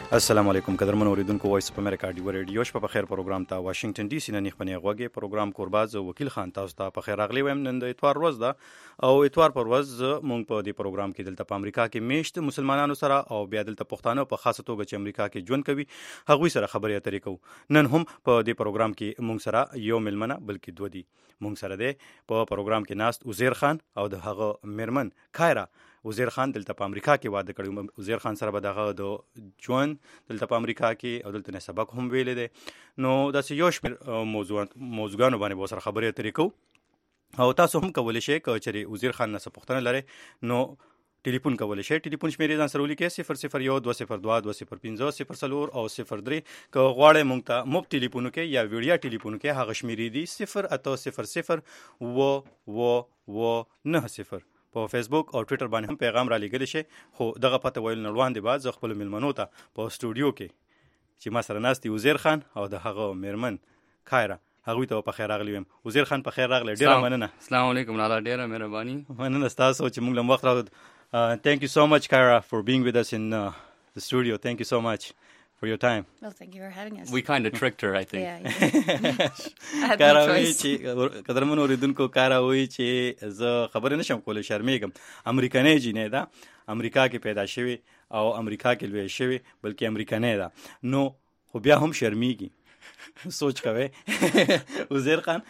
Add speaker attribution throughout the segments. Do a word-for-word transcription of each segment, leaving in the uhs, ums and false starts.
Speaker 1: السلام علیکم قدرمن اوریدونکو وایس اف امریکا دی ریډیو شپه په خیر پروګرام ته واشنگټن ډي سي نه نخبني غوږی پروګرام کورباز وکیل خان تاسو ته په خیر اغلی ويم. نن د اتوار ورځ ده او اتوار پر ورځ مونږ په دې پروګرام کې دلته په امریکا کې میشت مسلمانانو سره او بیا دلته پښتانه په خاصه توګه چې امریکا کې ژوند کوي هغوی سره خبرې اترې کوو. نن هم په دې پروګرام کې مونږ سره یو ملمنه بلکې دوه دي. مونږ سره دی په پروګرام کې ناست عزیر خان او د هغه میرمن کایرا. عزیر خان دلته په امریکا کې واده کړی. عزیر خان سره به دغه د ژوند دلته په امریکا کې او دلته نه سبق هم ویلې دی. نو داسې یو شمېر موضوع موضوعګانو باندې به سره خبرې اترې کوو او تاسو هم کولی شئ که چېرې عزیر خان نه څه پوښتنه لرئ نو ټلیفون کولی شئ. ټلیفون شمېرې ځان سره ولیکئ صفر صفر یو دوه صفر دوه دوه صفر پنځه صفر څلور او صفر درې. که غواړئ موږ ته مفت ټلیفون وکړئ یا ویډیا ټلیفون وکړئ هغه شمېرې دي صفر اته صفر صفر اوه اوه اوه نهه صفر. په فیسبوک او ټویټر باندې هم پیغام را لېږلی شي. خو دغه پته ویل نه وړاندې بعد زه خپلو مېلمنو ته په سټوډیو کې چې ما سره ناست دي عزیر خان او د هغه میرمن کایرا هغوی ته په خیر راغلی ویم. عزیر خان په خیر راغلی. ډېره مننه.
Speaker 2: السلام علیکم لالا. ډېره مهرباني.
Speaker 1: مننه ستاسو چې موږ له وخت راغلو. Thank you so much Kayra for being with us in uh, the studio. Thank you so much for your time.
Speaker 3: Well, thank you for having us.
Speaker 2: We kind of tricked her, I think.
Speaker 3: Yeah, yeah. I had
Speaker 1: کارا
Speaker 3: no
Speaker 1: وی
Speaker 3: choice.
Speaker 1: چې قدرمن اوریدونکو کارا وی چې زه خبرې نشم کولی شرمېږم. امریکنۍ جینۍ ده امریکا کې پیدا شوې او امریکا کې لویه شوې بلکې امریکنۍ ده نو خو بیا هم شرمېږي. سوچ کوئ عزیر خان.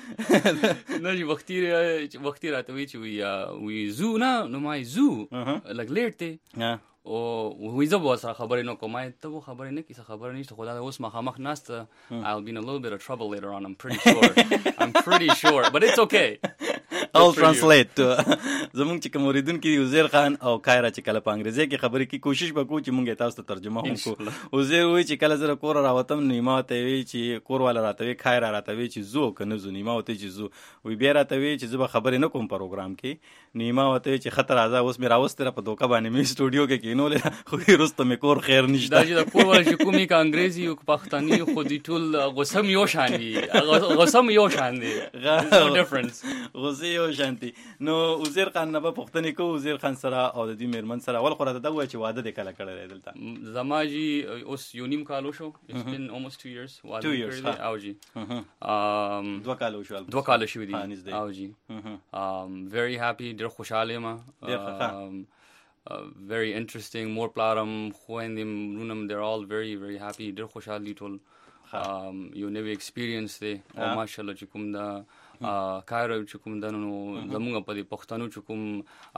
Speaker 2: نه چې وختي وختي راته وی چې وی وی زو نه نو ما زو لګ لیټ دی او وی زه به سره خبرې نه کوم. ته به خبرې نه کیسه خبرې نشته خو دا اوس مخامخ ناسته. I'll be in a little bit of trouble later on. I'm pretty sure. I'm pretty sure but it's okay.
Speaker 1: I'll translate. زمونږ چې کوم اوریدونکي عزیر خان او کایرا چې کله په انګریزي کې خبرې کوي کوشش وکړو چې مونږ تاسو ته ترجمه هم کوو. عزیر وایي چې کله زه کور راوتم نو ما ته وی چې کور والا راته وی کایرا راته وی چې زو که نه زو نیما وته چې زو وی بیا راته وی چې زه به خبرې نه کوم پروګرام کې نیما وته چې خطر راځه اوس مې راوستره په دوکه باندې مې سټوډیو کې کینولې خو وروسته مې کور خیر نشته.
Speaker 2: دا چې د کور والا چې کومي که انګریزي او پښتني خو دې ټول غوسم یو شان دي. غوسم یو شان دي. No difference.
Speaker 1: غوسې یو شانتي. نو عزیر خان نه به پوښتنې کوو عزیر خان سره او د دې میرمن سره. اول خو راته دا ووایه چې واده دې کله کړی دی دلته؟
Speaker 2: زما جي اوس یو نیم کال وشو. It's been almost two years.
Speaker 1: Two years, ها.
Speaker 2: او جي
Speaker 1: دوه کاله وشو.
Speaker 2: دوه کاله شوي دي. او جي very happy. ډېر خوشحاله یم. Uh, very interesting. مور پلارم خویندې مړونه they're all very very happy. ډېر خوشحال دي ټول. یو نوی ایکسپیرینس دی او ماشاءالله چې کوم دا کایرا چې کوم دا نو زمونږ په دې پښتنو چې کوم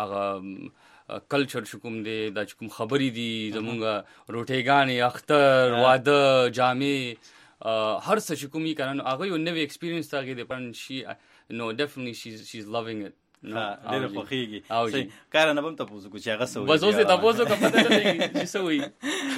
Speaker 2: هغه کلچر چې کوم دی دا چې کوم خبرې دي زمونږ روټېګانې اختر واده جامې هر څه چې کوم یې که نه هغه یو نوی ایکسپیرینس ته هغې دی پر شي نو definitely she's she's loving it.
Speaker 1: ډېره خوښېږي. کایرا نه به هم تپوس وکړو چې هغه څه وایي.
Speaker 2: بس اوس یې تپوس وکړه پته نه لګي چې څه وایي.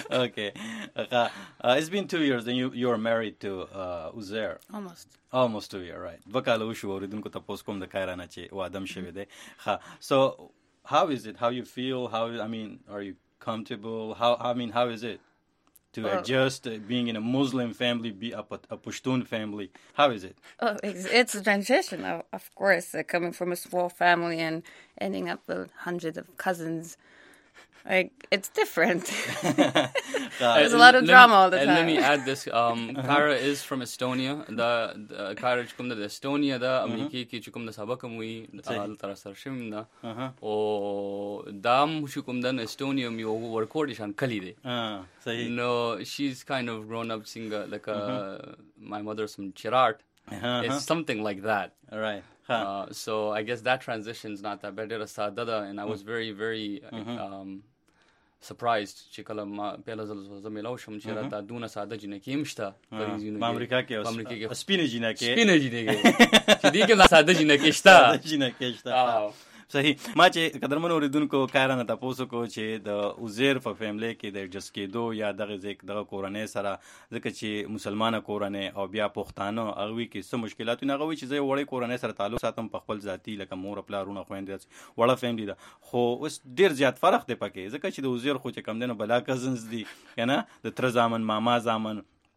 Speaker 1: Okay. It's been two years and you you are married to uh, Uzair.
Speaker 3: Almost.
Speaker 1: Almost two years, right. دوه کاله وشو اوریدونکو تپوس کوم د کایرا نه چې واده هم شوی دی. ښه. So how is it? How you feel? How I mean are you comfortable? How I mean how is it to well, adjust uh, being in a Muslim family, be a, a Pashtun family? How is it?
Speaker 3: Oh, it's, it's a transition, of, of course, uh, coming from a small family and ending up with hundreds of cousins. Like, it's different. There's a lot of drama all the time.
Speaker 2: And let me add this. Um, Kayra is from Estonia. The, the Kayra چې کوم د Estonia ده امریکې کې چې کوم د سبق هم وي هلته راسره شوی یم ده او دا هم چې کوم ده Estonia هم یو ورکوټ شان کلی دی. No, she's kind of grown up seeing like a, my mother's from Chirart. It's something like that.
Speaker 1: All right.
Speaker 2: Huh. Uh, so I guess that transition's not that bad. And I was very, very um, surprised چې کله ما پیله ځل زه میلاو شم چې راته دونه ساده جینکې هم شته په
Speaker 1: امریکا کې سپینې جینکې
Speaker 2: سپینې جینکې چې دې کې دا ساده جینکې شته.
Speaker 1: جینکې شته. صحیح. ما چې قدرمن اوریدونکو کایرا نه تپوس وکړو چې د عزیر په فیملی کې د ایډجسټ کېدو یا دغه دغه کورنۍ سره ځکه چې مسلمانه کورنۍ او بیا پښتانه هغوی کې څه مشکلات وي هغه وایي چې زه یو وړې کورنۍ سره تعلق ساتم په خپل ذاتي لکه مور پلارونه خویندې وړه فیملی ده خو اوس ډېر زیات فرق دی پکې ځکه چې د عزیر خو چې کم دی نو بلا کزنز دي که نه د تره زامن ماما زامن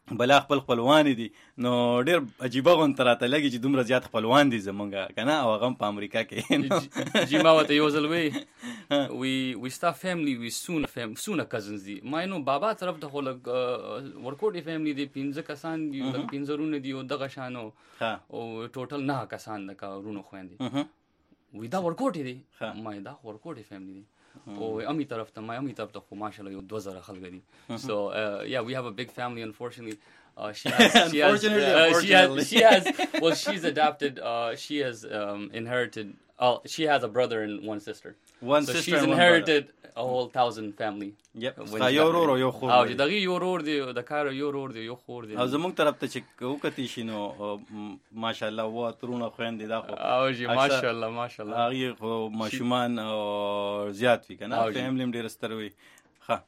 Speaker 1: بلا خپل خپلوان دي نو ډیر عجیبه غون تراته لګي چې دومره زیات خپلوان دي زمونږه کنه او هغه په امریکا کې
Speaker 2: جی ما وته یو ځل وی وی وی ستا فیملی وی سون فیم سونه کزنز دي ما نو بابا طرف ته خو لګ ورکوټي فیملی دي پنځه کسان دي لګ پنځه رونه دي او دغه شانو او ټوټل نه کسان د کارونو خويندي وی دا ورکوټي دي ما دا ورکوټي فیملی دي او امي طرف ته ما امي طرف ته خو ماشاءالله یو دوه زره خلک دي so uh, yeah we have a big family unfortunately uh, she has she has, uh, she has she has well she's adopted uh, she has um, inherited uh, she has a brother and one sister
Speaker 1: one
Speaker 2: so
Speaker 1: sister
Speaker 2: she's
Speaker 1: and
Speaker 2: inherited a whole thousand family
Speaker 1: yep یو ورور یو خور
Speaker 2: او دغه یو ورور دی د کار یو ورور دی یو خور دی
Speaker 1: او زموږ طرف ته چې وکتی شنو ماشاءالله و ترونه خويندې دا خو
Speaker 2: او جی ماشاءالله ماشاءالله
Speaker 1: هغه خو ماشومان زیات وی کنه فیملی ډیر ستر وی ها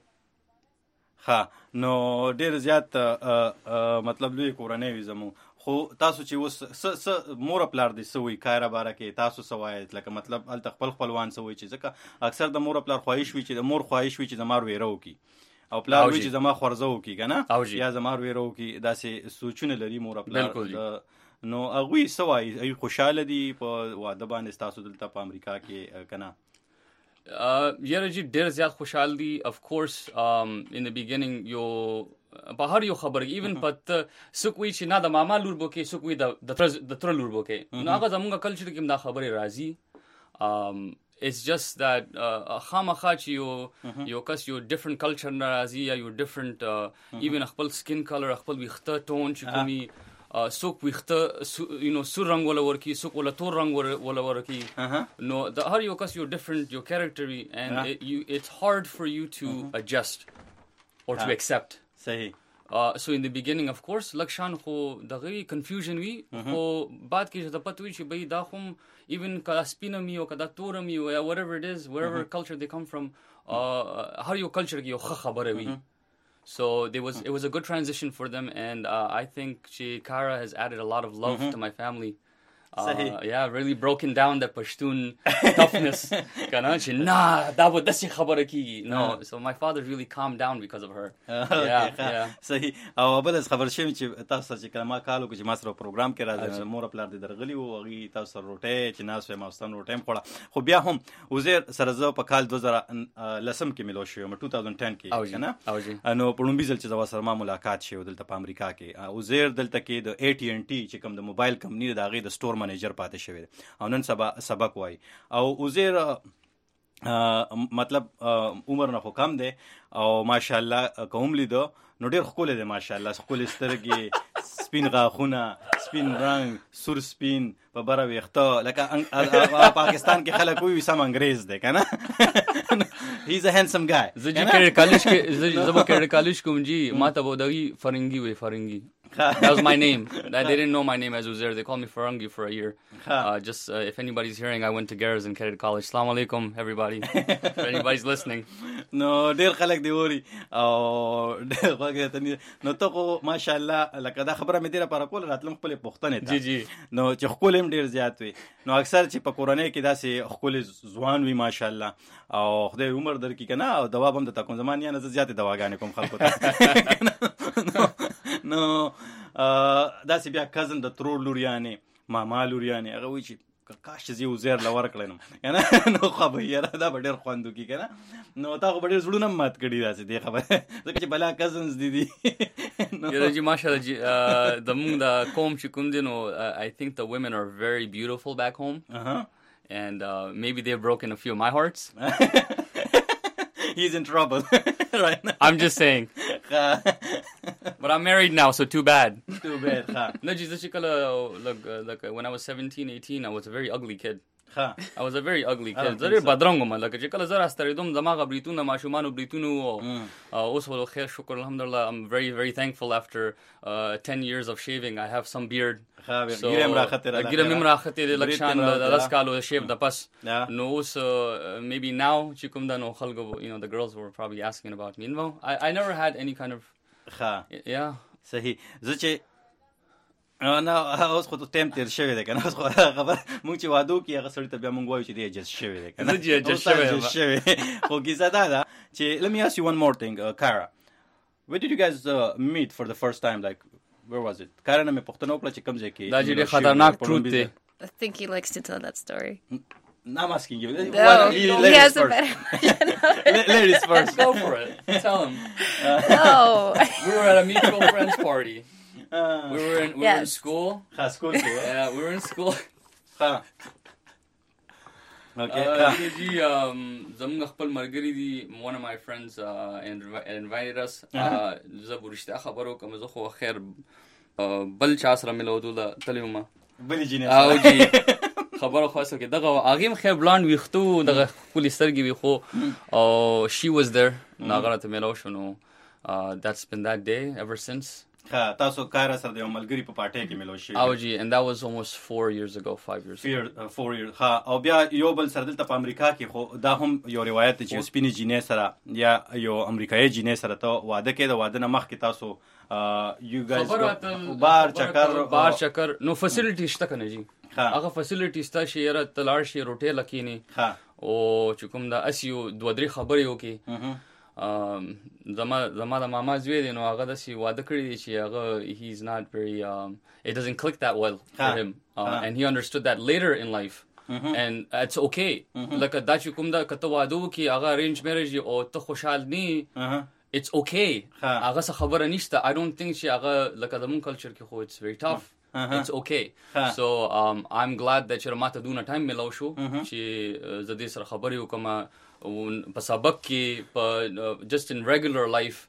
Speaker 1: ها نو ډیر زیات مطلب لوی کورنۍ وي زمو خو تاسو چې وس س س مور پلار دي سوي کار باره کې تاسو سوایت لکه مطلب ال تخپل خپلوان سوي چې ځکه اکثر د مور پلار خواهش وي چې د مور خواهش وي چې زمار ویرو کی او پلار وي چې زما خورزو کی کنه یا زمار ویرو کی داسې سوچونه لري مور پلار نو هغه سوای ای خوشاله دي په واده باندې تاسو دلته په امریکا کې کنه
Speaker 2: یاره جی ډیر زیات خوشحال دي of course um, in the beginning یو په هر یو خبر ایون پت سکوي چې نه د ماما لور بوکي سکوي د د تر لور بوکي نو هغه زموږه کلچر کې دا خبره راځي um, it's just that خامخا چې یو یو کس یو different culture راځي یا یو different uh, even خپل skin color خپل ویخته ټون چې کومي سوک ویخته یو نو سور رنگ ولا ورکی سوک ولا تور رنگ ولا ورکی نو د هر یو کس یو different یو character and it, you, it's hard for you to uh-huh. adjust or to accept
Speaker 1: صحیح
Speaker 2: uh, so in the beginning of course لکشان خو دغه confusion وی خو بعد کې د پته وی چې به دا هم even کله سپینه می او کله تور می او whatever it is wherever uh-huh. culture they come from uh, هر یو culture کې یو خبره وی So there was it was a good transition for them, and uh, I think Kara has added a lot of love mm-hmm. to my family. Uh, yeah, really broken down the Pashtun toughness. Kana che na da wo dasi khabara ki. No, so my father really calmed down because of her.
Speaker 1: Uh, okay, yeah, yeah. صحیح او بل خبر شوم چې تاسو چې کلمه کالو چې ما سره پروګرام کې راځي مور خپل د درغلی او غي تاسو سره روټه چې ناس په ماستان روټه خوړه خو بیا هم وزیر سره زو په کال دوه زره لسم کې ملو شو په دوه هزار دس کې کنه نو په لومبي ځل چې زو سره ما ملاقات شو دلته په امریکا کې وزیر دلته کې د اي ټي ان ټي چې کوم د موبایل کمپنی د هغه د سٹور منیجر پاتې شوی او نن سبا سبق وای او وزیر مطلب عمر نه خو کم دی او ماشاءالله کوم لیدو نو ډیر خپل دی ماشاءالله خپل سترګې سپین غاخونه سپین رنگ سور سپین په بره ویخته لکه پاکستان کې خلک وي سم انګریز دی کنه هی از ا هانسم گای
Speaker 2: زه چې کالج کې زه به کې کالج کوم جی ما ته بودوي فرنګي وي فرنګي that was my name. They didn't know my name as Uzair. They called me Farangi for a year. Uh, just uh, if anybody's hearing, I went to Garrison Cadet College. Assalamu alaikum, everybody. If anybody's listening.
Speaker 1: No, dear khalak di wori. Oh, dear khalak di. No toko, mashallah. Like da khabara medira para kol ratlum khole puxtane ta.
Speaker 2: Ji ji.
Speaker 1: No, che kholem dear ziyat wi. No aksar che pa Qur'ane ki da se khole zwan wi mashallah. او خدای عمر در کی کنه او دوا بم د تکون زمان یا نه زیات دواګانې کوم خلکو ته نو دا سی بیا کزن د ترور لوریانې ماما لوریانې هغه وی چې کاش زی وزیر لور کړنم کنه نو خو به یاره دا ډېر خوندو کی کنه نو تا خو ډېر زړونه مات کړی داسې دی خبره ځکه چې بلا کزنز دي دي
Speaker 2: یاره جی ماشاءالله جی د موږ د قوم چې کوم دي نو I think the women are very beautiful back home. Uh-huh. And uh, maybe they've broken a few of my hearts.
Speaker 1: He's in trouble right now.
Speaker 2: I'm just saying. But I'm married now, so too bad.
Speaker 1: Too bad.
Speaker 2: No, Jesus, look, like when I was seventeen, eighteen, I was a very ugly kid. I was a very ugly kid. زه ډېر بدرنګ وم لکه چې کله زه راستړېدم زما بریتونه ماشومانو بریتونه وو اوس ولو خیر شکر الحمدلله I'm very very thankful after uh, ten years of shaving I have some beard.
Speaker 1: ګیره هم راختې راله
Speaker 2: ګیره هم راختې دی لږ شان د لس کالو شیپ د پس نو اوس maybe now چې کوم دا نو خلکو you know the girls were probably asking about me. No, I, I never had any kind of yeah.
Speaker 1: صحیح زه چې نه اوس خو ټیم تیر شوی دی کنه اوس خو خبر مونږ چې وادو کې هغه سړی ته بیا مونږ وایو چې دی جس شوی دی کنه
Speaker 2: جس شوی
Speaker 1: خو کیسه دا ده چې let me ask you one more thing uh, Kara where did you guys uh, meet for the first time? Like, where was it? کارنه مې پوښتنه وکړه چې کوم ځای کې
Speaker 2: دا چې خطرناک truth دی.
Speaker 3: I think he likes to tell that story.
Speaker 1: No, I'm asking you.
Speaker 3: No,
Speaker 1: well,
Speaker 3: he, he has first. a better
Speaker 1: L- Ladies first.
Speaker 2: Go for it. Tell him.
Speaker 3: Uh, no.
Speaker 2: We were at a mutual friends party. Uh, we were in we yes. were in school.
Speaker 1: Ha, school too.
Speaker 2: Yeah, we were in school.
Speaker 1: Ha. Okay.
Speaker 2: Uh, Ji, um, zamga khpal margari di one of my friends uh, invited us. Zaburishta khabaro kam zo kho khair bal cha sara milawdu la talima.
Speaker 1: بلی جینه
Speaker 2: او جی خبره خاصه کې دغه هغه خې بلاند ویختو دغه کلی سترګې وی خو او she was there ناغره ته ملو شنو that's been that day ever since.
Speaker 1: ها تاسو کار سره د ملګری په پټه کې ملو شي
Speaker 2: او جی and that was almost four years ago five years
Speaker 1: ago four years ها او بیا یو بل سره دلته په امریکا کې خو دا هم یو روایت چې سپینې جینې سره یا یو امریکایي جینې سره ته واده کې د واده نه مخکې تاسو یو ګایز بار چکر
Speaker 2: بار چکر نو فیسیلیټی شته کنه جی هغه فیسیلیټی ستا شي یره تلار شي روټه لکینی او چې کوم دا اسیو دوه درې خبرې وکي زما زما د ماما زوی دی نو هغه د سی واده کړی دی چې هغه he is not very um, it doesn't click that well for him uh, and he understood that later in life mm-hmm. and it's okay mm-hmm. like دا چې کوم دا کته واده وکي هغه arranged marriage او ته خوشحال نی uh-huh. it's okay هغه څه خبره نشته I don't think چې هغه لکه د مون کلچر کې خو it's very tough uh-huh. it's okay uh-huh. so um, I'm glad that چې ماته دونه ټایم ملو شو uh-huh. چې زه دې سره خبرې وکم په سبق کې په just in regular life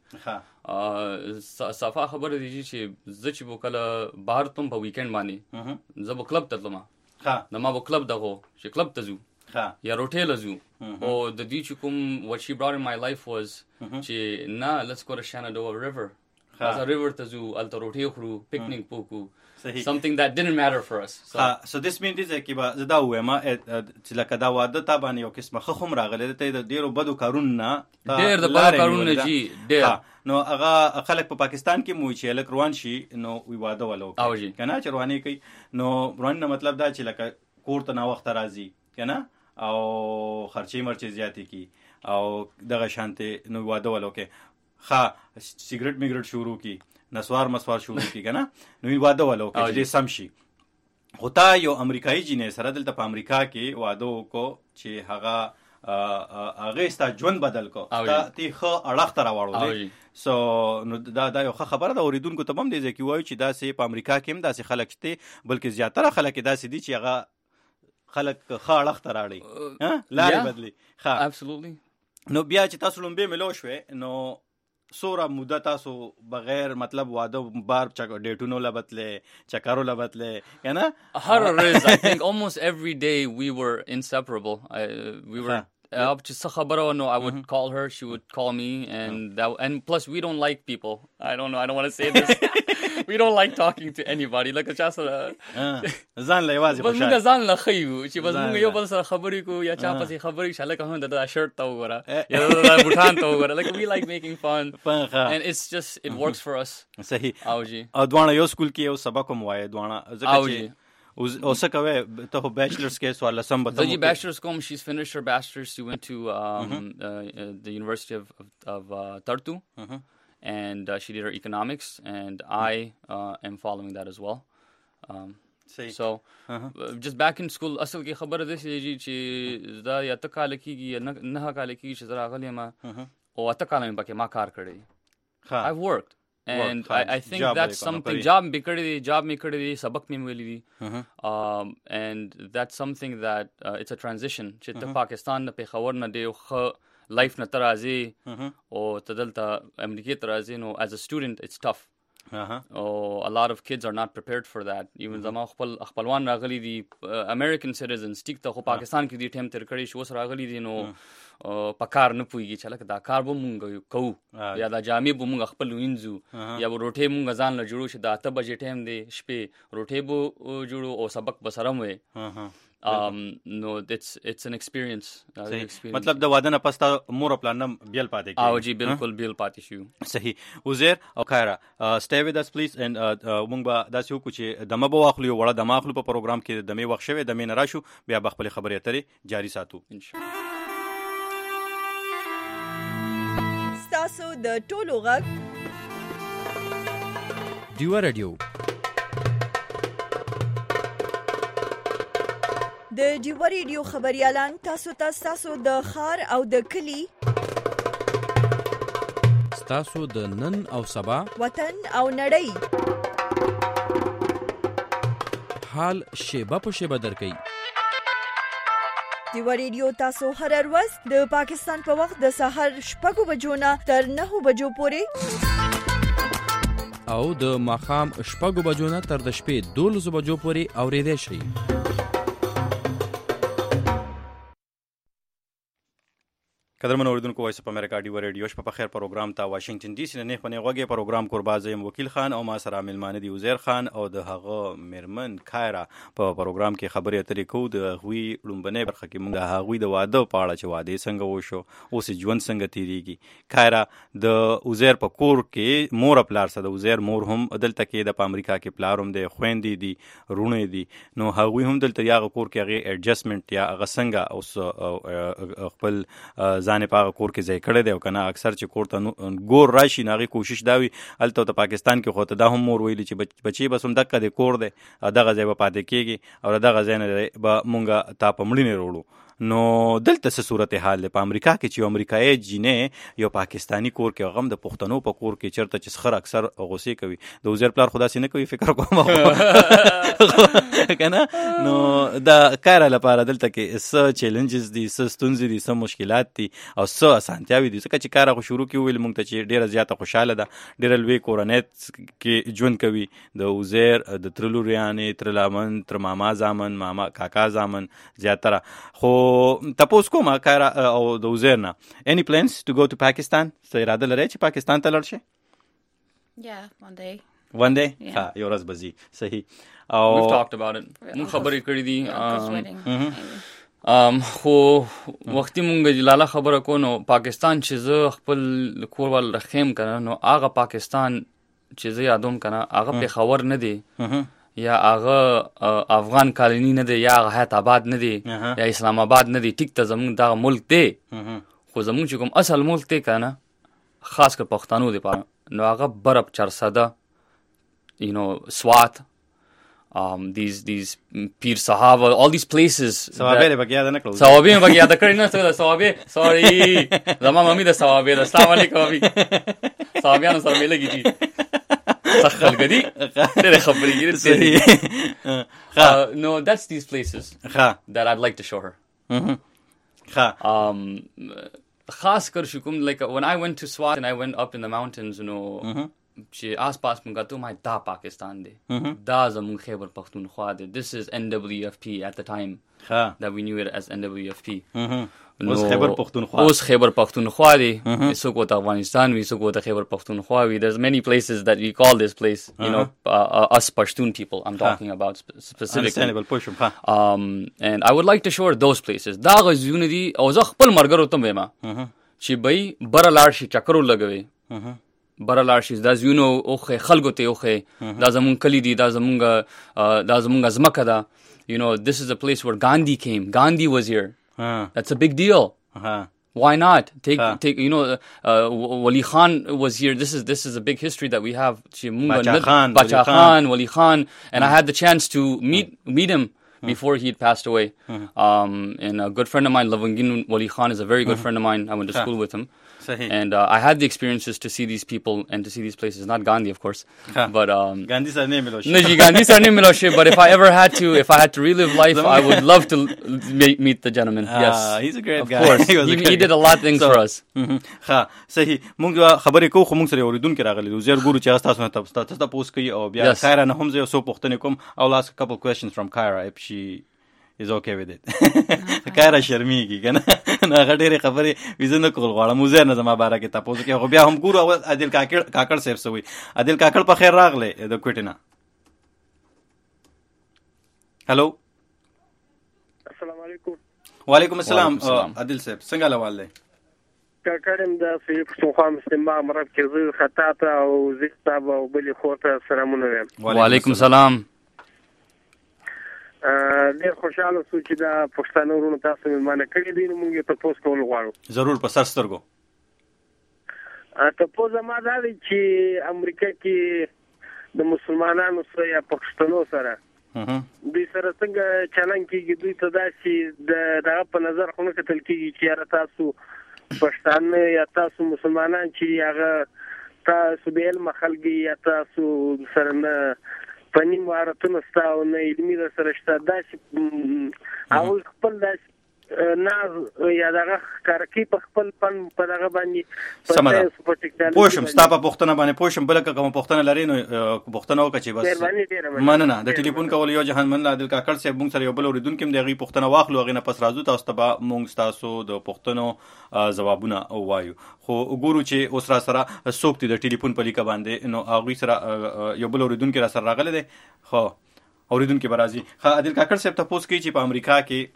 Speaker 2: صفا خبره دی چې زه چې وکړه بهر تم په ویکند باندې زه به کلب ته تلم نو ما به کلب دغه چې کلب ته ځو یا روټه لزو او د دې چې کوم what she brought in my life was چې نه let's go to Shenandoah River as a river ته ځو الته روټه خورو پکنیک پوکو something that didn't matter for us
Speaker 1: so, uh, so this means چې با زدا وایم چې لکه دا واده تا باندې یو قسمه خخم راغله ته د ډیرو بدو کارون نه
Speaker 2: ډیر د بدو کارون نه جی ډیر
Speaker 1: نو هغه خلک په پاکستان کې مو چې لک روان شي نو وی واده ولو کنه چې رواني کوي نو روان نه مطلب دا چې لکه کور ته نا وخت راځي کنه او خرچي مرچي زیاتی کی او دغه شانته نو واده ولو کې ها سیګریټ میګریټ شروع کی نسوار مسوار شروع کی کنه نو واده ولو کې دې سم شي هوتا یو امریکایي جینې سره دلته په امریکا کې واده کو چې هغه هغه ستا ژوند بدل کو تا تی خو اړخ تر واړو سو نو دا دا یو خبره د اوریدونکو ته هم دې ځکه وایي چې دا سه په امریکا کې هم دا سه خلک شته بلکې زیاتره خلک دا سه دي چې هغه خلک خو اړخ تر اړي ها لارې بدلی ها
Speaker 2: absolutely
Speaker 1: نو بیا چې تاسو لومبه ملو شوې نو سورا موده تاسو بغیر مطلب واده بار چک ډیټونو لبتله چکرو لبتله کنه
Speaker 2: هر ورځ I think almost every day we were inseparable I, we were up to خبره no I would call her she would call me and that and plus we don't like people I don't know I don't want to say this we don't like talking to anybody like چا سره
Speaker 1: ځان له واځي
Speaker 2: بس موږ ځان له خيو چې بس موږ یو بل سره خبرې کو یا چا پسې خبرې شاله کوم د شرټ تا وګوره یا د بوټان تا وګوره like we like making fun and it's just it works for us
Speaker 1: صحیح
Speaker 2: او جی
Speaker 1: او دوانه یو سکول کې یو سبق کوم وای دوانه ځکه چې او څه کوي ته bachelor's کې سوال لسم بته
Speaker 2: the bachelor's کوم she's finished her bachelor's she went to um, mm-hmm. uh, the University of of, of uh, Tartu mm-hmm. and uh, she did her economics and I uh, am following that as well um, so uh-huh. uh, just back in school اصل کې خبره ده چې دا یا ته کال کېږي نه کال کېږي چې زرا غلې ما او اته کال مې پکې ما کار کړی I've worked and I, I think that's something job me kadi job me kadi sabak me weli di um and that's something that uh, it's a transition چې ته پاکستان نه پېښور نه دی خو life نه ترازي او تدلته امریکا ترازي نو as a student it's tough uh-huh. oh a lot of kids are not prepared for that even زما خپل خپلوان راغلي دي American citizens ټیک ته خو پاکستان کې دي ټیم تر کړی شو سره راغلي دي نو پکار نه پويږي چې لکه دا کار به مونږ کوو یا دا جامې به مونږ خپل وینځو یا روټه مونږ ځان له جوړو چې دا ته بجې ټیم دی شپې روټه به جوړو او سبق به سره وې um no it's it's an experience
Speaker 1: مطلب د واده نه پستا مور پلان بیل پاتې کی
Speaker 2: او جی بالکل بیل پاتې شو
Speaker 1: صحیح وزیر او خیره stay with us please and مونږ به داسې وکړو چې دمه به واخلو وړه دمه اخلو په پروګرام کې دمه وخت شوی دمه نه راشو بیا به خپل خبرې اترې جاری ساتو ان شاء الله
Speaker 4: تاسو د ټولو غږ ډیوه رادیو
Speaker 5: د ډیوه رادیو خبريالان تاسو ته تاسو د خار او د کلی
Speaker 4: تاسو د نن او سبا
Speaker 5: وطن او نړۍ
Speaker 4: حال شیبه په شیبه درکې
Speaker 5: ډیوه رادیو تاسو هر ورځ د پاکستان په وخت د سحر شپږ بجو نه تر نهه بجو پورې
Speaker 4: او د ماښام شپږ بجو نه تر د شپې دولس بجو پورې اورېدای شئ.
Speaker 1: قدرمن اوریدونکو وایس اف امریکا ډیو ریډیو شپه په خیر پروګرام ته واشنگټن ډي سي نه خپنه غوږی پروګرام قرباز یم وکیل خان او ما سره ملمانه دی عزیر خان او د هغه میرمن کایرا په پروګرام کې خبرې اترې کوو د غوي لومبنه برخه کې موږ هغه د واده په اړه چې واده څنګه وشو اوس ژوند څنګه تیریږي. کایرا د عزیر په کور کې مور پلار سره د عزیر مور هم دلته کې د امریکا کې پلار هم د خويندې دي رونه دي نو هغه هم دلته یاغه کور کې هغه ایڈجسټمنټ یا هغه څنګه اوس خپل ځان په کور کې ځای کړی دی او کنه اکثر چې کور ته ګور راشي ناغي کوشش دا وي الته ته پاکستان کې خو ته دا هم مور ویلي چې بچي بس هم دغه د کور دی دغه ځای به پاتې کېږي او دغه ځای نه به مونږ تا په مړینې وروړو. نو دلته څه صورت حال دی په امریکا کې چې امریکایي جینې یو پاکستانی کور کې غم د پښتنو په کور کې چرته چې خر اکثر غوسې کوي د وزیر پلار خدا سي نه کوي فکر کوم کنه نو دا کار لپاره دلته کې څه چیلنجز دي څه ستونزې دي څه مشکلات دي او څه اسانتیاوي دي ځکه چې کار خو شروع کی ویل مونږ ته چې ډیره زیاته خوشاله ده ډیره لوی کورنۍ کې ژوند کوي د وزیر د ترلوریانې ترلامن تر ماما زامن ماما کاکا زامن زیاتره خو تاسو کومه کار او د وزیر نه any plans to go to Pakistan څه اراده لرئ چې پاکستان ته لاړ شئ؟
Speaker 3: Yeah, one day.
Speaker 1: One day?
Speaker 3: Yeah.
Speaker 1: ها یو ورځ بزی صحیح او
Speaker 2: we've talked about it مون خبرې کړې دي
Speaker 3: Um,
Speaker 2: خو وختي مونږ جلاله خبره کو نو پاکستان چې زه خپل کور ول رخیم کنه نو هغه پاکستان چې زه یادوم کنه هغه په خبر نه دی یا هغه افغان کالونی نه دی یا هغه حیات آباد نه دی یا اسلام آباد نه دی ټیک ته زمونږ دا ملک دی خو زمونږ چې کوم اصل ملک دی کنه خاص کر پښتنو دی پاره نو هغه برب چرسده you know SWAT um these these Pir Sahaba all these places
Speaker 1: Sawabe به یاد نه کړو
Speaker 2: Sawabe به یاد کړی نه څه Sawabe sorry زما مامي د Sawabe السلام علیکم ابي Sawabiان سره ملګری دي څخل غدي ډېر خبرې کړې no that's these places that I'd like to show her um خاص کر شکم like when I went to SWAT and I went up in the mountains you know چې آس پاس مونږ ته ما دا پاکستان دی دا زمون خیبر پختونخوا دی this is N W F P at the time that we knew it as N W F P
Speaker 1: اوس خیبر پختونخوا
Speaker 2: اوس خیبر پختونخوا دی څوک وته افغانستان وی څوک وته خیبر پختونخوا وی there's many places that we call this place you know uh, uh, us Pashtun people I'm talking about specifically um and I would like to show her those places دا غزونه دي او زه خپل مرګرو ته ما چې بای بر لاړ شي چکرو لګوي برالار شي دا زینو اوخه خلکو ته اوخه دا زمون کلی دی دا زمونږ دا زمونږ ازمکه دا you know this is a place where Gandhi came Gandhi was here that's a big deal why not take take you know uh, Wali Khan was here this is this is a big history that we have
Speaker 1: Bacha Khan
Speaker 2: Bacha Khan Wali Khan and I had the chance to meet meet him before he had passed away um and a good friend of mine Lavangin Wali Khan is a very good friend of mine I went to school with him and uh, I had the experiences to see these people and to see these places not Gandhi of course but um
Speaker 1: Gandhi sir ne milo
Speaker 2: no ji Gandhi sir ne milo but if I ever had to if I had to relive life I would love to meet the gentleman yes
Speaker 1: uh, he's a great
Speaker 2: of
Speaker 1: guy
Speaker 2: course he, he, he did a lot of things so, for us
Speaker 1: ha صحیح مونږ خبرې کوو خو مونږ سره اوریدونکو راغلي وزیر ګورو چې تاسو نه تاسو تاسو پوس کوي او بیا کایرا نه هم زه سو پوښتنه کوم I'll ask a couple questions from Kyra if she is okay with it کایرا شرمېږي کنه نه غډېره خبرې وزنه کول غواړم وزیر نه زما بارا کې تاسو کې خو بیا هم ګورو عادل کاکړ کاکړ صاحب سوي عادل کاکړ په خیر راغله د کوټینا هالو
Speaker 6: السلام علیکم
Speaker 1: وعلیکم السلام عادل صاحب څنګه حوال دی
Speaker 6: کاکړم د فیلپ خو مستمع مراد کې زه خطا ته او زیاته او بلی خورته سلامونه
Speaker 2: وعلیکم السلام
Speaker 6: ډېر خوشاله سو چې دا پښتنو ورونو تاسو مېلمانه کړي دي نو موږ ته پوس کول غواړو
Speaker 1: ضرور په سر سترګو
Speaker 6: ته پوز ما دا دی چې امریکا کې د مسلمانانو سره یا پښتنو سره دوی سره څنګه چلن کیږي، دوی ته داسې د دغه په نظر خو نه کتل کیږي چې یاره تاسو پښتانه یا تاسو مسلمانان چې هغه تاسو بې علمه خلک یا تاسو سره نه فني مهارتونه شته او نه علمي سره شته، داسې هغوی خپل داسې ناز یا دغه ښکاره په خپل فن په دغه باندې
Speaker 1: سمه ده. پوه شم ستا په پوښتنه باندې پوه شم. بله که کومه پوښتنه لرې نو پوښتنه وکړه چې بس مننه. د ټلیفون کولو یو جهان مننه. عادل کاکړ صاحب موږ سره یو بل اورېدونکي هم د هغې پوښتنه واخلو، هغې نه پس راځو تاسو ته به موږ ستاسو د پوښتنو ځوابونه ووایو. خو ګورو چې اوس را سره څوک دي د ټلیفون په لیکه باندې، نو هغوی سره یو بل اورېدونکي را سره راغلی دی. خو اورېدونکي به راځي. ښه عادل کاکړ صاحب تپوس کوي چې په امریکا کې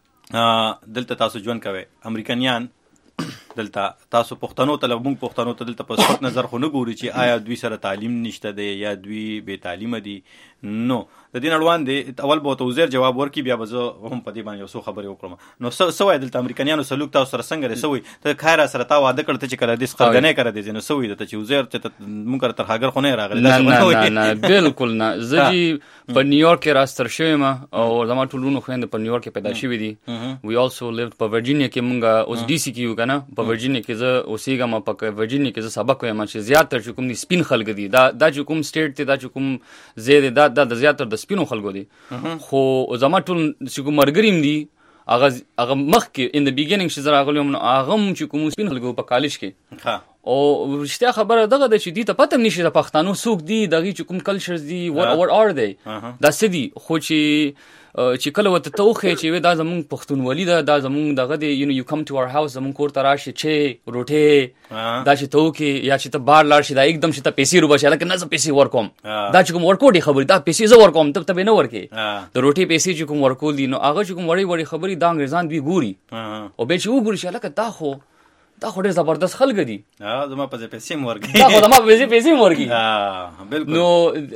Speaker 1: دلته تاسو ژوند کوئ، امریکایان دلته تاسو پښتنو ته لږ موږ پښتنو ته دلته په سپک نظر خو نه ګوري چې آیا دوی سره تعلیم نشته دی یا دوی بې تعلیمه دي. نو د دې نه وړاندې اول به ورته وزیر جواب ورکړي، بیا به زه هم په دې باندې یو څو خبرې وکړم. نو څه وایي دلته امریکایانو سلوک تاسو سره څنګه دی؟ څه وایي ته خیر سره تا واده کړ ته چې کله دې خرګنۍ کړی دی، نو څه وایي درته چې وزیر چې موږ سره ترهاګر خو نه یې راغلی؟
Speaker 2: نه نه نه بالکل نه. زه چې په نیویارک کې راستر شوی یم او زما ټول وروڼو خویندې په نیویارک کې پیدا شوي دي. وی آلسو لیوډ په ورجینیا کې، موږ اوس ډي سي کې یو که نه، په ورجینیا کې زه اوسېږم. په ورجینیا کې زه سبق وایم چې زیاتره چې کوم دي سپین خلک دي، دا دا چې کوم سټیټ دی، دا چې کوم ځای دی، دا د زیاتره د سپینو خلکو دی. خو زما ټول چې کوم ملګري هم دي هغه هغه مخکې ان د بیګیننګ چې زه راغلی یم، نو هغه هم چې کوم سپین خلکو په کالج کې. او رښتیا خبره دغه ده چې دوی ته پته هم نشي د پښتانو څوک دي، د هغوی چې کوم کلچرز دي، وټ آر دی، دا څه دي. خو چې چې کله ورته ته وښیې چې دا زمونږ پښتونولي ده، دا زمونږ دغه دی، یو یو کم ټو اور هاوس، زمونږ کور ته راشي چې روټۍ دا چې ته وکړې، یا چې ته بار لاړ شي دا एकदम چې ته پیسې روباسي، هلکه نه زه پیسې ورکوم، دا چې کوم ورکوټې خبرې، دا پیسې زه ورکوم، ته ته به نه ورکې. د روټۍ پیسې چې کوم ورکول دي، نو هغه چې کوم وړې وړې خبرې دا انګریزان دوی ګوري، او بیا چې وګوري چې هلکه دا خو دا خو ډېر زبردست خلک دي،
Speaker 1: زما په ځای پیسې هم ورکوي،
Speaker 2: دا خو زما په ځای پیسې هم ورکوي. نو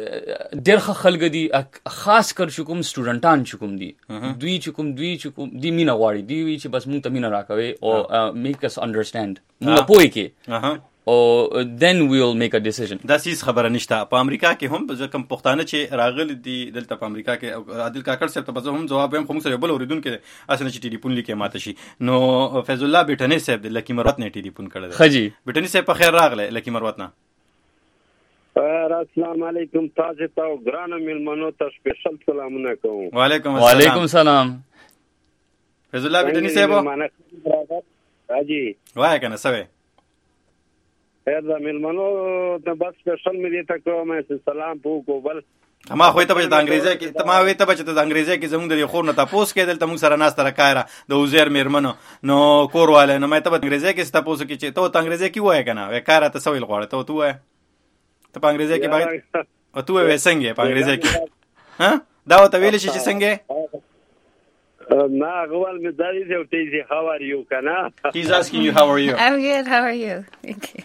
Speaker 2: ډېر ښه خلک دي، خاص کر چې کوم سټوډنټان چې کوم دي، دوی چې کوم دوی چې کوم دوی مینه غواړي، دوی وایي چې بس مونږ ته مینه راکوئ او میک اس انډرسټینډ، مونږ پوه کړي، او then we'll make a decision.
Speaker 1: دا سیس خبره نشته. په امریکا کې هم ځکه کوم پښتانه چې راغلي دي دلته په امریکا کې، عادل کاکړ صاحب ته به زه هم ځواب وایم، خو موږ سره یو بل اورېدونکی دی هسې نه چې ټلیفون لیکې ماته شي. نو فیض الله بیټنۍ صاحب دی، لکي مروت نه یې ټلیفون کړی دی.
Speaker 2: ښه جي
Speaker 1: بیټنۍ صاحب په خیر راغلی لکي مروت نه.
Speaker 7: السلام علیکم، تاسو ته او ګرانو مېلمنو ته سپیشل سلامونه کوم.
Speaker 1: وعلیکم
Speaker 2: السلام. وعلیکم السلام.
Speaker 1: فیض الله بیټنۍ صاحب
Speaker 7: حاجي
Speaker 1: وایه که نه څه
Speaker 7: خیر دا مېلمنو ته بس سپیشل مې دې ته کوم چې سلام په وکړو. بل
Speaker 1: ما خو ته به د انګریزي کې ما وې ته به چې د انګریزي کې زموږ د خور نه تاسو کې دلته موږ سره ناست راکایره د وزیر میرمنو نو کور والے نو مې ته به انګریزي کې تاسو کې چې ته ته انګریزي کې وای کنه وې کار ته سویل غواړې ته تو وای ته په انګریزي کې باید او تو وې څنګه په انګریزي کې ها دا وته ویل شي چې څنګه
Speaker 7: نه غوال مې دایي ته تیزي how are you kana
Speaker 1: he's asking you how are you
Speaker 3: I'm good how are you thank you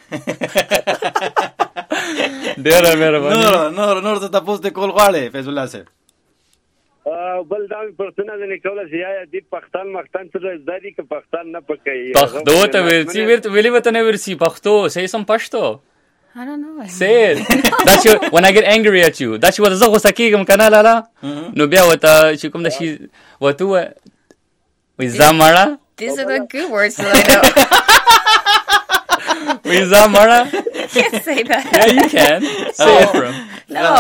Speaker 2: ډېر مهرباني
Speaker 1: نور نور نور ته تاسو ته کول غواړي فیض الله صاحب
Speaker 7: بل دا پرسنه نه کوله چې یا دې پښتون مختن څه زداري کې پښتون نه پکې
Speaker 2: پښتو ته ورسي ورته ویلي وته نه ورسي پښتو say some پښتو
Speaker 3: I don't know.
Speaker 2: Say it. That's you, when I get angry at you. That's what زه غوسه کېږم که نه لالا نو بیا ورته چې کوم د شي ورته ووایه وایي ځه مړه.
Speaker 3: These are the good words that I know.
Speaker 2: وایي ځه مړه.
Speaker 3: You can't say that.
Speaker 2: Yeah, you can. Say it for him.
Speaker 3: No.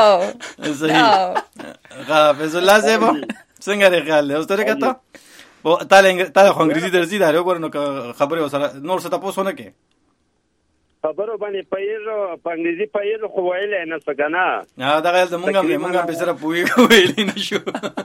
Speaker 3: No.
Speaker 1: فیض الله صاحب څنګه دی خیال دی اوس ته کته تا خو انګریزي درځي دا وګوره نو خبرې ورسره نور څه تپوس ونه کړې
Speaker 7: خبرو باندې پایرو په انګریزي پایرو خو ویلې نه څه کنه
Speaker 1: ها دا غل د مونږ هم مونږ به سره پوي ویلې نشو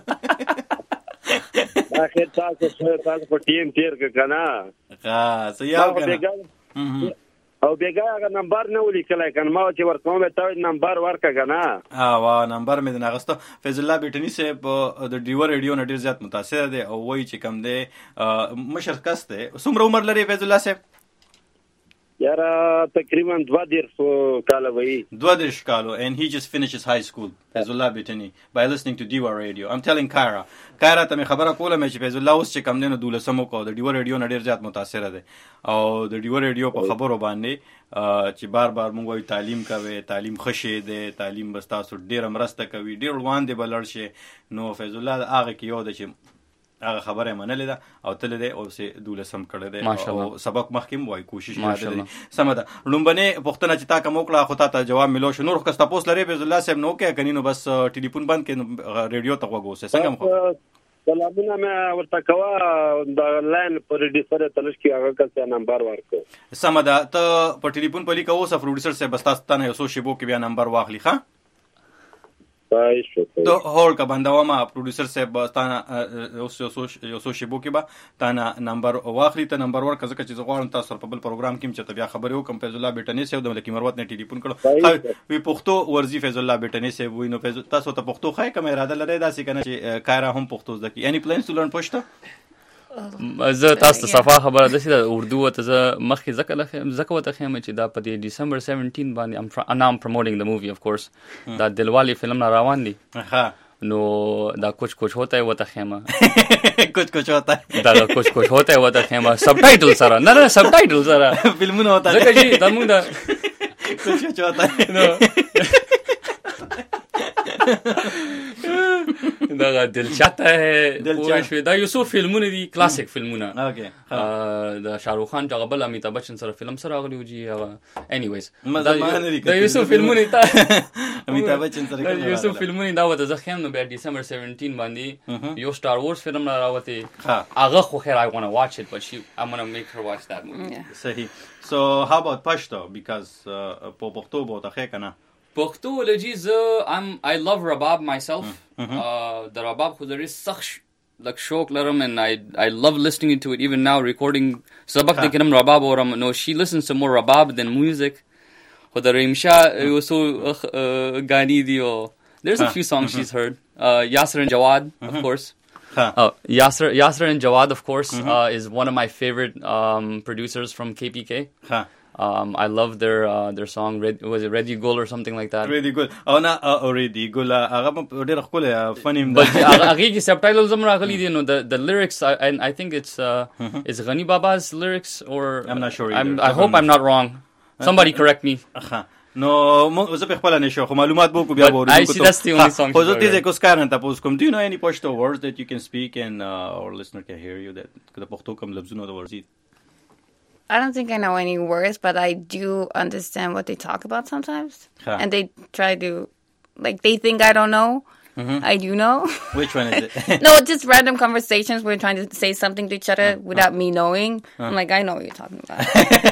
Speaker 7: اخر تاسو څه تاسو په ټیم تیر کنه
Speaker 1: ها سياو کنه
Speaker 7: او بیګا هغه نمبر نه ولیکلای کنه ما چې ورکوم ته نمبر ورکا کنه
Speaker 1: ها وا نمبر مې نه غوښته. فیض الله بیٹنی صاحب د ډیو ریډیو نه ډیر زیات متاثر دی او وایي چې کم دی مشر کس دی. څومره عمر لري فیض الله صاحب؟
Speaker 7: یاره تقریبا دوه دیرش کاله وي
Speaker 1: دوه دیرش کالو and he just finishes high school فیض الله بیٹنی by listening to Diva Radio. I'm telling Kyra Kyra ته مې خبره کوله مې چې فیض الله اوس چې کم دی نو دولسمو کو د ډیوا ریډیو نه ډېر زیات متاثره دی او د ډیوا ریډیو په خبرو باندې چې بار بار مونږ وایو تعلیم کوي تعلیم ښه شی دی تعلیم به ستاسو ډېره مرسته کوي ډېر وړاندې به لاړ شي نو فیض الله هغه کې یو دی چې هغه خبره منلې ده او تل دې او سه دولسم کړه ده او سبق مخکیم وای کوشش وکړه سم ده لومبنه پښتنه چې تا کوم وکړه خو تا ته جواب ملو شو نور کس تاسو لري به الله صاحب نو کې کني نو بس ټلیفون بند کې ریډیو ته وګوسه څنګه خو
Speaker 7: سلامونه مې ورته کوا د لاین پروډوسر ته نشي هغه کس نمبر ورکو
Speaker 1: سم ده ته په ټلیفون په لیکو اوسه پروډوسر صاحب بس تاسو ته یو سو شیبو کې بیا نمبر واخلي ښه تو هول کا بندوا ما پروډوسر صاحب تانا یو سو یو سو شیبو کې با تانا نمبر واخلي ته نمبر ورکړه ځکه چې زغوړم تاسو په بل پروګرام کې چې بیا خبرې وکم فیض الله بیٹنی سیو د ملکی مروت نه ټلیفون کړو وی پښتو ورزي فیض الله بیٹنی سیو وینو فیض تاسو ته پښتو خای کوم اراده لري داسې کنه چې کایرا هم پښتو ځکه یعنی پلانز ټو لرن پښتو
Speaker 2: زه تاسو ته صفه خبره ده چې د اردو ته زه مخکې ځکه ځکه وته خیم چې دا په ډیسمبر سیونټین باندې ام نام پروموټینګ د مووی اف کورس دا دلوالی فلم را روان دي
Speaker 1: ها
Speaker 2: نو دا کچھ کچھ ہوتا ہے وته خیمه
Speaker 1: کچھ کچھ ہوتا ہے
Speaker 2: دا کچھ کچھ ہوتا ہے وته خیمه سب ټایټل سره نه نه سب ټایټل سره
Speaker 1: فلمونه ہوتا ہے
Speaker 2: ځکه چې دا موږ دا
Speaker 1: کچھ کچھ ہوتا ہے
Speaker 2: نو دا دل چاته ہے دا یو سو فلمونه دي کلاسیک فلمونه
Speaker 1: اوکے
Speaker 2: دا شاروخ خان چې غبل امیتابھ بچن سره فلم سره غلی وجي انیویز دا یو سو فلمونه تا
Speaker 1: امیتابھ بچن سره
Speaker 2: یو سو فلمونه دا وته ځخم نو بیا ډیسمبر سیونټین باندې یو سٹار وارز فلم راوته هغه خو خیر I want to watch it but she I'm going to make her watch that movie
Speaker 1: صحیح so how about Pashto because په پښتو بوته خې کنه
Speaker 2: پښتو لجیز I'm I love Rabab myself the Rabab خو there is سخت like شوق لرم and I I love listening to it even now recording سبق د کنم Rabab اورم no she listens to more Rabab than music خو د ریمشا یو سو غانی دی او there's a few songs she's heard uh, Yasser and Jawad of course uh, Yasser Yasser and Jawad of course uh, is one of my favorite um, producers from K P K Um, I love their uh, their song. Red, was it Ready Gul or something like that?
Speaker 1: Ready Gul. Oh, na uh, Ready Gul. Aga ډېر ښکلی funny.
Speaker 2: But هغه کې subtitles هم راغلي دي. No, the the lyrics. I, and I think it's uh, mm-hmm. it's Ghani Baba's lyrics or
Speaker 1: I'm not sure.
Speaker 2: I'm, I hope I'm not wrong. Somebody correct me.
Speaker 1: No, زه په خپل نشو خو معلومات بو کو بیا ورو.
Speaker 2: I see that's the only song.
Speaker 1: خو زه دې کو سکارن تاسو کوم do you know any Pashto words that you can speak and uh, our listener can hear you that د پښتو کوم لفظونه د ورزي
Speaker 3: I don't think I know any words, but I do understand what they talk about sometimes. Huh. And they try to, like, they think I don't know. Mm-hmm. I do know.
Speaker 1: Which one is it?
Speaker 3: No, just random conversations. We're trying to say something to each other uh, without uh, me knowing. Uh, I'm like, I know what you're talking about.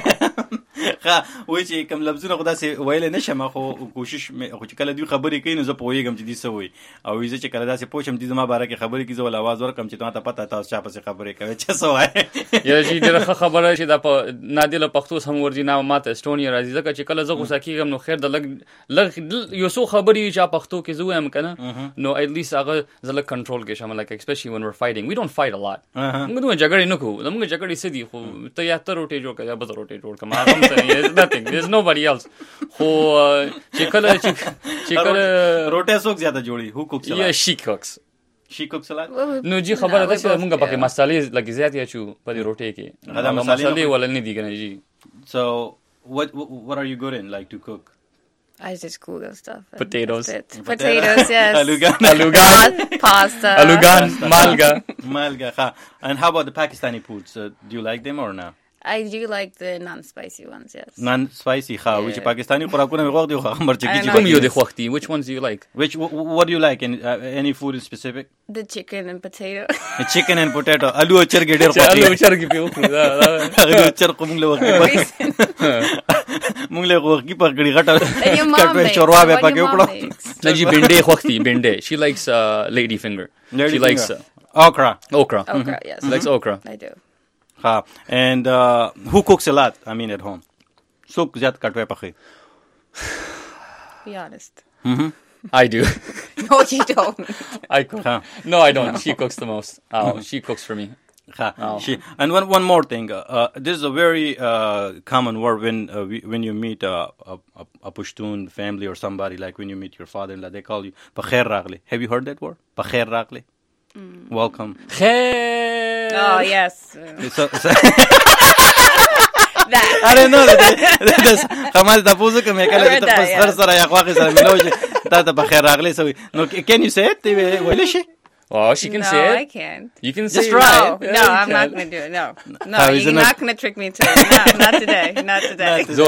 Speaker 1: ها وای چې کوم لفظونه خدا سي ویل نشم خو کوشش خو چې کله دوی خبرې کوي نو زه پوهیږم چې دې څه وایي او زه چې کله داسې پوښم دې زما باره کې خبرې کوي زه ول आवाज ورکم چې ته پته تاسو چا پسې خبرې کوي چې څه وایي
Speaker 2: یا چې ډېر خبره شي دا په نادله پښتو سم ورځي نه ماته استونیا راځي ځکه چې کله زه غوسه کیږم نو خیر د لګ لګ یو څو خبرې چې پښتو کې زه وایم کنه نو at least هغه زله کنټرول کې شامل like especially when we're fighting we don't fight a lot موږ دوه جګړې نه کوو موږ جګړې سدي خو ته یا ته روټي جوړ کړه یا به روټي جوړ کړه ما هم څه nothing there's nobody else خو چې کله چې کله
Speaker 1: روټه څوک زیاته جوړي هو کوک
Speaker 2: یا she cooks
Speaker 1: she cooks a lot
Speaker 2: نو جی خبره ده چې موږ پکې مصالې لګي زیات یا چو په دې روټه کې
Speaker 1: دا مصالې
Speaker 2: ولنه دي کنه جی
Speaker 1: so what what are you good in like to cook
Speaker 3: I just Google stuff.
Speaker 2: Potatoes.
Speaker 3: Potatoes, yes.
Speaker 1: Alugan.
Speaker 2: Alugan.
Speaker 3: Pasta.
Speaker 2: Alugan. Malga.
Speaker 1: Malga. Ha. And how about the Pakistani foods? Uh, do you like them or no?
Speaker 3: I do like the non-spicy ones, yes.
Speaker 1: Non-spicy, ha. Which Pakistani خوراکونه مې غوښتي خو مرچ کې
Speaker 2: کوم یو دی خوښتي which ones do you like?
Speaker 1: Which what do you like in uh, any food in specific?
Speaker 3: The chicken and potato.
Speaker 1: The chicken and potato. Aloo اچر کې ډېر خوښتي.
Speaker 2: Aloo اچر کې پیو دا.
Speaker 1: Aloo اچر کوم له وخت مونږ له وخت په غړي غټه کټوي چوروا به پکې وکړو.
Speaker 2: نه جی بنډه خوښتي بنډه. She likes uh, lady finger.
Speaker 1: Lady
Speaker 2: she likes uh,
Speaker 1: okra.
Speaker 2: Okra.
Speaker 3: Okra, yes.
Speaker 2: She likes okra.
Speaker 3: I do.
Speaker 1: Ha. And uh, who cooks a lot? I mean at home. So زیات کټوي پخې.
Speaker 3: Be honest.
Speaker 1: Mhm.
Speaker 2: I do.
Speaker 3: No, you don't.
Speaker 2: I cook. Huh. No, I don't. She cooks the most. Oh, she cooks for me.
Speaker 1: Oh. She, and one one more thing. Uh, this is a very uh, common word when uh, we, when you meet a, a, a Pashtun family or somebody, like when you meet your father-in-law, they call you Pakhair Ragli. Have you heard that word? Pakhair Ragli. Mm. Welcome.
Speaker 3: Khair. Oh yes.
Speaker 1: So, so that. I don't know that. Khamal tapuso que me kala que tapos sara ya khwaqi sara miloje ta ta Pakhair Ragli. So no, can you say it? Well, she.
Speaker 2: Oh, she can
Speaker 3: no,
Speaker 2: say it.
Speaker 3: I can't.
Speaker 2: You can
Speaker 3: Just
Speaker 2: say
Speaker 3: try. No,
Speaker 2: it.
Speaker 3: no, I'm not going to do it. No, no, you're not going to trick me to it. No, not today. Not today.
Speaker 2: So,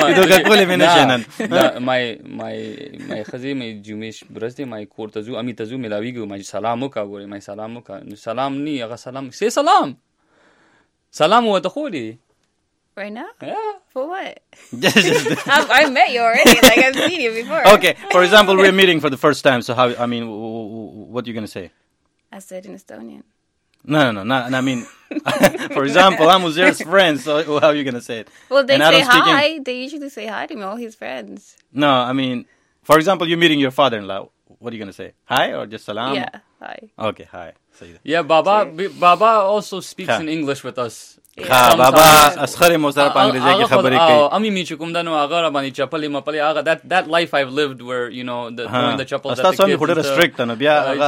Speaker 1: تمام.
Speaker 2: my my my خزي my جمعش برسته my کورتزو امی تزو ملاویگو my سلامو کا غوري my سلامو کا سلام ني هغه سلام say سلام سلام و تخولي.
Speaker 3: Right now?
Speaker 2: Yeah.
Speaker 3: For what? I've, I met you already. Like, I've seen you before.
Speaker 1: Okay. For example, we're meeting for the first time. So how, I mean, what are you going to say?
Speaker 3: I said in Estonian.
Speaker 1: No, no, no. Not, I mean, for example, I'm Uzair's friend. So how are you going to say it?
Speaker 3: Well, they say hi. Speak... They usually say hi to me, all his friends.
Speaker 1: No, I mean, for example, you're meeting your father-in-law. What are you going to say? Hi or just salam?
Speaker 3: Yeah, hi.
Speaker 1: Okay, hi. Say that.
Speaker 2: Yeah, Baba, Baba also speaks in English with us.
Speaker 1: ها بابا اسخري مو سره په انګریزي کې خبرې کوي
Speaker 2: امي می چې کوم دنو هغه باندې چپلې مپلې هغه that that life I've lived where you know the doing the chapels
Speaker 1: that the kids خو ډېر strict نه بیا هغه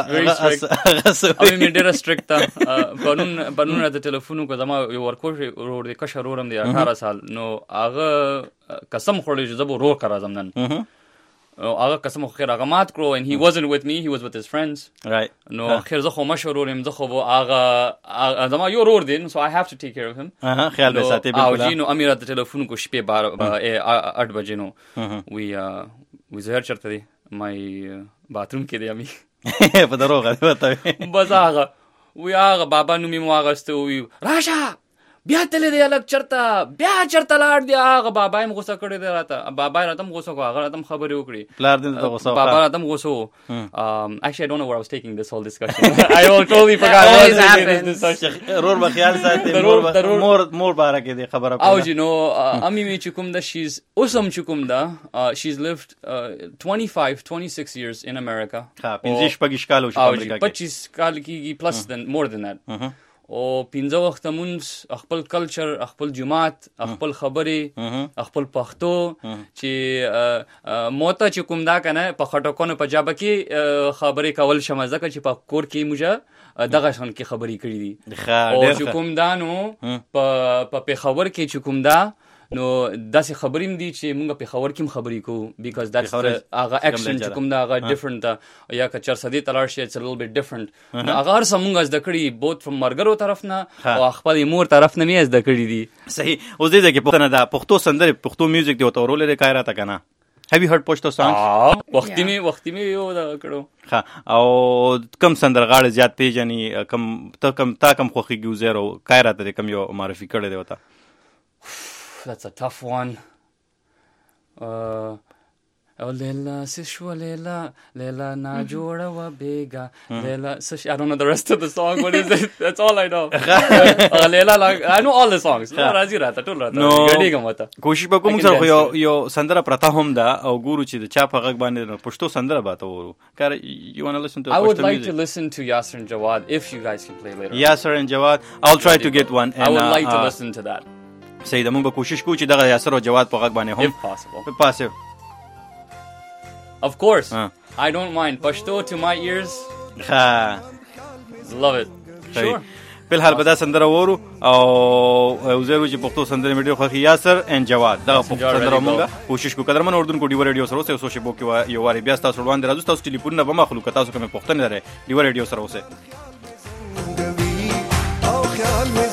Speaker 2: امي می ډېر strict پرون پرون د ټلیفون کو زما یو ورکوش ورور د کشر ورم دی اठारह سال نو هغه قسم خورې چې زبو روړ کرا زمنن هغه قسم خو خیر هغه مات کړو and he wasn't with me, he was with his friends.
Speaker 1: Right.
Speaker 2: نو خیر زه خو مشورور يم زه خو هغه زما یو ورور دی so I have to take care of him.
Speaker 1: اها خیال به ساتي بالکل.
Speaker 2: او جی نو امیر د ټلیفون کو شپې आठ بجې نو we we زهر چرته دی my bathroom کې دی امي
Speaker 1: په دروغه دی وته
Speaker 2: بس هغه وی هغه بابا نو می مو هغه ستو وی راشه بیا تل دی الګ چرتا بیا چرتا لاړ دی هغه بابا یې غوسه کړی دی راته بابا یې راته غوسه کو هغه راته خبرې وکړي
Speaker 1: پلار دې ته غوسه
Speaker 2: بابا راته غوسه um actually I don't know where I was taking this whole discussion. I totally forgot what was this discussion.
Speaker 1: رور بخیال ساتي مور مور مور بارکه دی خبره
Speaker 2: او جی نو امي می چې کوم دا she's اوسم چې کوم دا she's lived uh, twenty-five twenty-six years in America.
Speaker 1: ها پنځه شپږ کال شو امریکا کې
Speaker 2: پچیس کال کېږي plus than more than that. او پنځه وخت مونږ خپل کلچر خپل جماعت خپل خبرې خپل پښتو چې موته چې کوم دا کنه په خټکونو په جابه کې خبرې کول شمزه چې په کور کې موږ دغه شان کې خبرې کړې دي او چې کوم دا نو په په خبر کې چې کوم دا نو داسې خبرې دي چې موږ په خبر کې خبرې کوو because that's هغه اکشن چې کوم دا هغه ډیفرنت ده یا که چر سدي تلار شي it's a little bit different نو هغه هر څه موږ زده کړي both from مرګرو طرف نه او خپل مور طرف نه مې زده کړي دي
Speaker 1: صحیح اوس دې کې پښتنه ده پښتو سندره پښتو میوزیک دی او تورول لري کایره تا کنه have you heard پښتو songs
Speaker 2: وختي می وختي می یو دا کړو
Speaker 1: ها او کم سندرغاړي زیات پیژني کم ته کم تا کم خوخي ګوزرو کایره ته کم یو معرفي کړی دی وتا
Speaker 2: That's a tough one. Uh, oh, Leila, Sishwa Leila, Leila na joda wa bega, Leila. So I don't know the rest of the song. What is it? That's all I know. uh, Leila, like I know all the songs. No, Razi rata, tul rata.
Speaker 1: No.
Speaker 2: Gadi gamata.
Speaker 1: کوشش وکوم سره خو یو یو سندره پرتا هم ده او ګورو چې د چا په غږ باندې پښتو سندره باته ورو. کار you want to listen to
Speaker 2: I would like to listen to Yasser and Jawad if you guys can play later.
Speaker 1: Yasser and Jawad. I'll try to get one.
Speaker 2: I would like to listen to that.
Speaker 1: صحیح ده موږ به کوشش کوو چې دغه یاسر او جواد په غږ باندې هم
Speaker 2: if possible
Speaker 1: possible
Speaker 2: of course uh. I don't mind Pashto to my ears
Speaker 1: ha
Speaker 2: love it sure
Speaker 1: په حال به دا سندره وورو او وزیرو چې پښتو سندره میډیو خو یاسر ان جواد دا پښتو سندره موږ کوشش کوو قدرمن اردن کو ډیو ریډیو سره اوسه سوشي بو کې یو واری بیا تاسو روان دي راځو تاسو ټلیفون نه به مخلوق تاسو کوم پښتنه لري ډیو ریډیو سره اوسه او خیال مې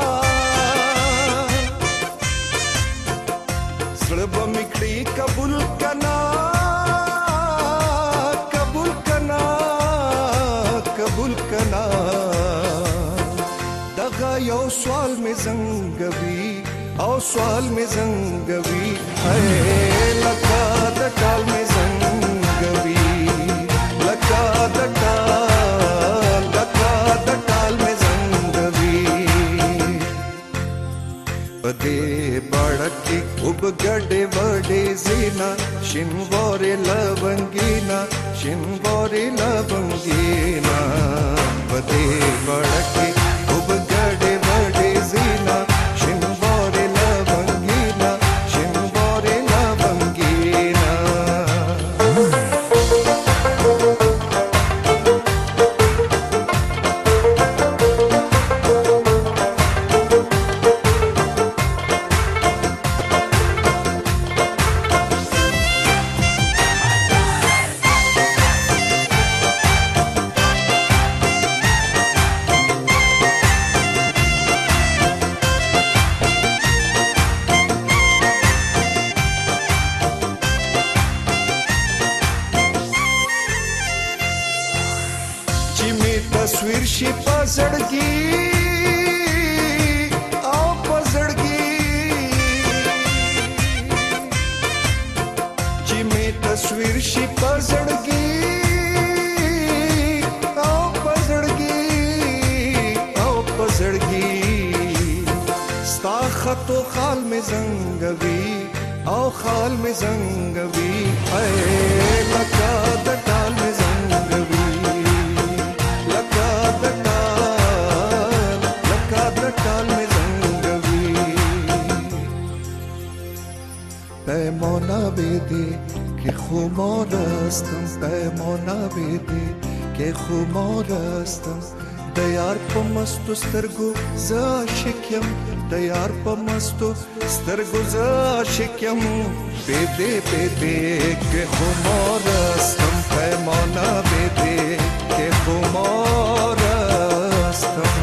Speaker 8: कबूल سوال می زنګوي لکه د ټال می زنګوي لکه د ټال لکه د ټال می زنګوي پدې بڑکی وب ګډې وډې زینا شینوارې لونګینا شینوارې لونګینا پدې بڑکی وب ګډې وډې زینا شینوارې لونګینا شینوارې لونګینا تصویر شي پزړګي او پزړګي چې می تصویر شي پزړګي او پزړګي او پزړګي ستا خطو خال می زنګوي او خال می زنګوي اے لکه د ټال می زنګوي پیمانا بیدی که خمارستم پیمانا بیدی که خمارستم دیار پا مستو سترگو زاشکیم دیار پا مستو سترگو زاشکیم بیدی بیدی که خمارستم پیمانا بیدی که خمارستم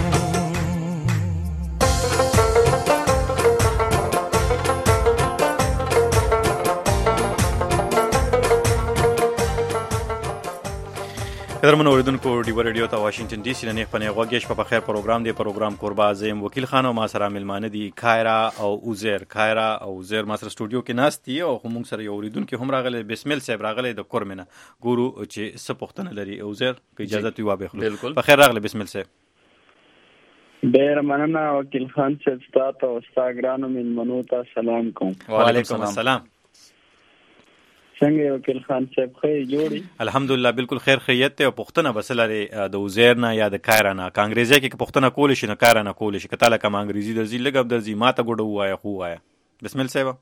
Speaker 1: قدرمنو اوریدونکو ډیو ریډیو ته واشنگټن ډي سي نه خپنه غوږی شپه په خیر پروګرام دی پروګرام قربا زم وکیل خان او ما سره ملمانه دي کایرا او اوزیر کایرا او اوزیر ما سره سټوډیو کې ناست دي او موږ سره یو اوریدونکو هم راغله بسمل صاحب راغله د کورمنه ګورو چې څه پوښتنه لري اوزیر که اجازه تی وابه خلو په خیر راغله بسمل صاحب
Speaker 9: ډیر مننه وکیل خان صاحب تاسو او استاګرانو ملمنو ته سلام کوم
Speaker 1: وعلیکم السلام
Speaker 9: څنګه وکیل خان صاحب خې جوړي
Speaker 1: الحمدلله بالکل خیر خیریت ته پښتنه بسلره د وزیر نه یا د کایرا نه کانګریزي کې پښتنه کول شي نه کایرا نه کول شي کته لکه انګریزي درځي لګب درځي ماته ګډو وایا خو وایا بسم الله صاحب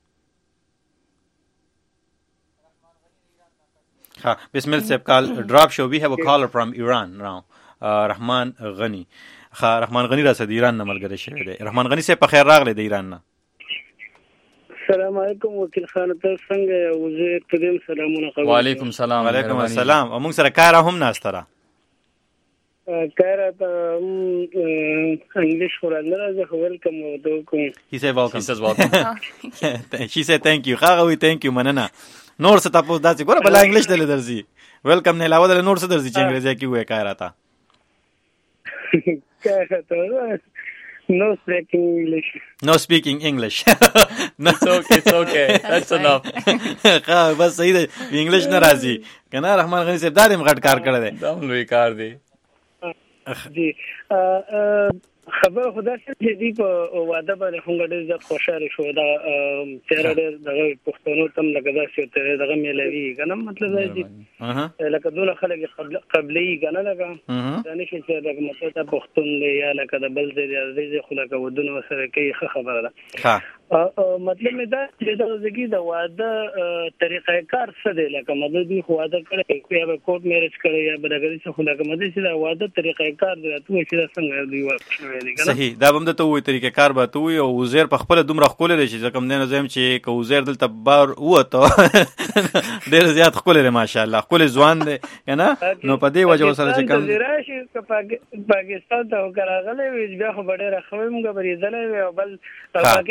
Speaker 1: ها بسم الله صاحب کال ډراپ شو وی هاف ا کالر فرام ایران ناو رحمان غنی ها رحمان غنی را سره ایران نه ملګری شوی دی رحمان غنی صاحب په خیر راغلی د ایران نه
Speaker 6: السلام علیکم وکیل خان ته څنګه وزیر تدیم سلامونه قبول
Speaker 2: وعلیکم السلام
Speaker 1: وعلیکم السلام او موږ سره کار هم ناستره
Speaker 6: کار ته انګلیش ورانه راځه ویلکم ودوکم
Speaker 1: he said welcome
Speaker 2: he says welcome
Speaker 1: she said thank you هغه وی thank you مننه نور څه تاسو داسې ګوره بل انګلیش دل درځي ویلکم نه علاوه نور څه درځي چې انګریزي کې وای کار راته
Speaker 6: کار ته No speaking English.
Speaker 1: No speaking English.
Speaker 2: No. It's okay, it's okay. That's enough.
Speaker 1: ها بس صحیح دی انګلیش نه راځي کنه رحمان غنی صاحب داریم غټ کار کړی دی
Speaker 2: دا لوی کار دی
Speaker 6: جی خبر خدا چې دی په واده باندې څنګه ډېر زیات خوشاله شو دا تیر ډېر دغه پښتنو تم لګدا شو تیر دغه ملوي کنه مطلب دی لکه دونه خلک قبلي کنه لکه دا نشي چې دغه مطلب پښتون دی یا لکه د بل دی دی خو لکه ودونه سره کوي خبره ده
Speaker 1: ها
Speaker 6: مطلب مې دا چې د زګي د واده طریقې کار څه دی لکه مطلب دی خو واده کړي یا به کوټ میرج کړي یا به دغه څه خو لکه مطلب چې د واده طریقې کار دی ته چې څنګه دی ورکړي
Speaker 1: صحیح دا هم د ته وې طریقې کار به ته وې او وزیر په خپل دومره خپل لري چې کوم نه زم چې کو وزیر دلته بار وته ډېر زیات خپل لري ماشاءالله خپل ځوان دی کنه نو په دې وجه سره چې کوم
Speaker 6: راشي پاکستان ته وکړاغله وی بیا خو ډېر خویم غبرې دلې او بل پاکستان کې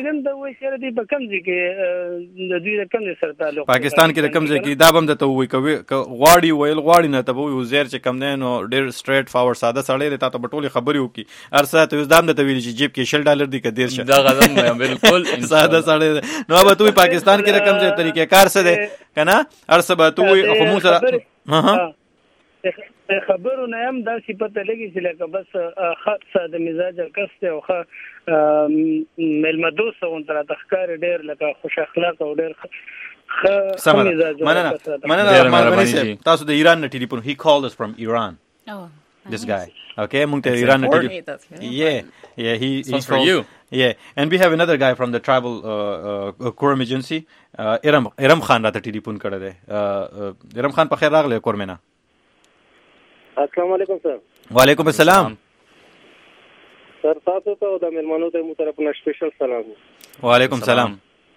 Speaker 6: یقینا د وای سره دی په کم ځای کې د دوی د کم ځای سره تعلق
Speaker 1: پاکستان کې د کم ځای کې دا بم ته وای کوي غواړي ویل غواړي نه ته وای زیر چې کم نه نو ډیر سټریټ فاورډ ساده سړی دی تا ته ټولې خبرې وکي ارسه ته دام د تویل چې جیب کې شل ډالر دی که ډیر شه
Speaker 2: دا غزم بالکل
Speaker 1: ساده سړی نو به توي پاکستان کې رقم ځای طریقې کار څه دی کنه ارسه به توي خو مو سره ها
Speaker 6: خبرو نه هم دا صفته لګي چې لکه بس خاص ساده مزاج کسته او ښه ملمدوس او تر تخکار ډیر لکه خوش اخلاق او ډیر ښه مزاج
Speaker 1: مننه مننه تاسو د ایران نه ټلیفون he called us from Iran
Speaker 3: oh
Speaker 1: this guy okay مونږ ته ایران نه ټلیفون yeah yeah he
Speaker 2: he's for you
Speaker 1: yeah and we have another guy from the travel uh, uh, Quorum agency uh, ارم ارم خان راته ټلیفون کړی دی ارم خان په خیر راغلی کورمنه
Speaker 6: السلام علیکم سر
Speaker 1: وعلیکم السلام
Speaker 6: سر تاسو ته د مېلمنو ته مو طرف نه سپیشل سلام
Speaker 1: وعلیکم السلام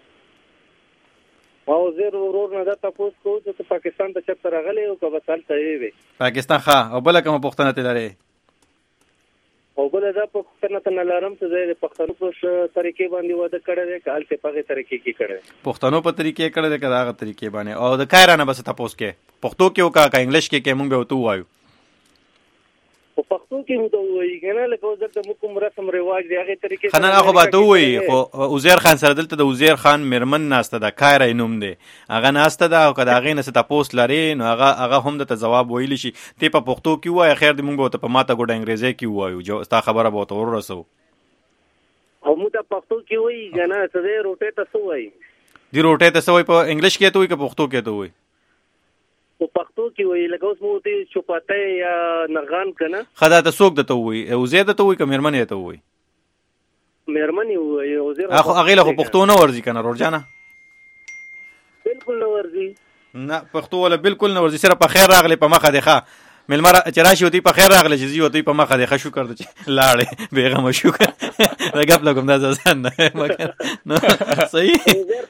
Speaker 6: او زه ورور نه دا تاسو کو چې پاکستان ته چپ راغلی او که بس هلته وي
Speaker 1: پاکستان ښه او بل کوم پښتنه ته لري
Speaker 6: او بل دا پښتنه ته نه لرم چې زه د پښتنو په طریقې باندې واده کړی دی که هلته په هغې طریقې کې کړی
Speaker 1: پښتنو په طریقې کړی دی که د هغه طریقې باندې او د کایرانه بس تاسو کې پښتو کې وکړه که انګلیش کې کې مونږ به ورته ووایو
Speaker 6: په پښتو کې مو ته وایي کنه لکه اوس دلته موږ کوم رسم رواج دی هغې طریقې
Speaker 1: خنه خو به ته ووایي خو عزیر خان سره دلته د عزیر خان میرمن ناسته ده کایره نوم دی هغه ناسته ده او که د هغې نه څه تپوس لرې نو هغه هغه هم درته ځواب ویلی شي ته په پښتو کې ووایه خیر دی مونږ به ورته په ماته ګوډه انګریزۍ کې ووایو ستا خبره به ورته ورسوو
Speaker 6: او موږ ته پښتو کې وایي که نه څه دی روټۍ ته څه وایي
Speaker 1: دې روټۍ ته څه وایي په انګلیش کې ته وایي که پښتو کې ته وایي
Speaker 6: په پښتو کې وایي لکه اوس مو ته چوپاتی یا نغان که نه
Speaker 1: ښه دا ته څوک درته ووایي وزیر درته وایي که مېرمن یې ته ووایي
Speaker 6: مېرمن یې ووایي وزیر
Speaker 1: هغې له خو پښتو نه ورځي که نه روړجانه
Speaker 6: بلکل نه ورځي
Speaker 1: نه پښتو والا بلکل نه ورځي صرف په خیر راغلی په مخه دی ښه مېلمه چې راشي ورته په خیر راغلی چې ځي ورته په مخه دی ښه شکر ده چې لاړې بېغمه شکر دا ګپ لګم دا ځان نه نو صحیح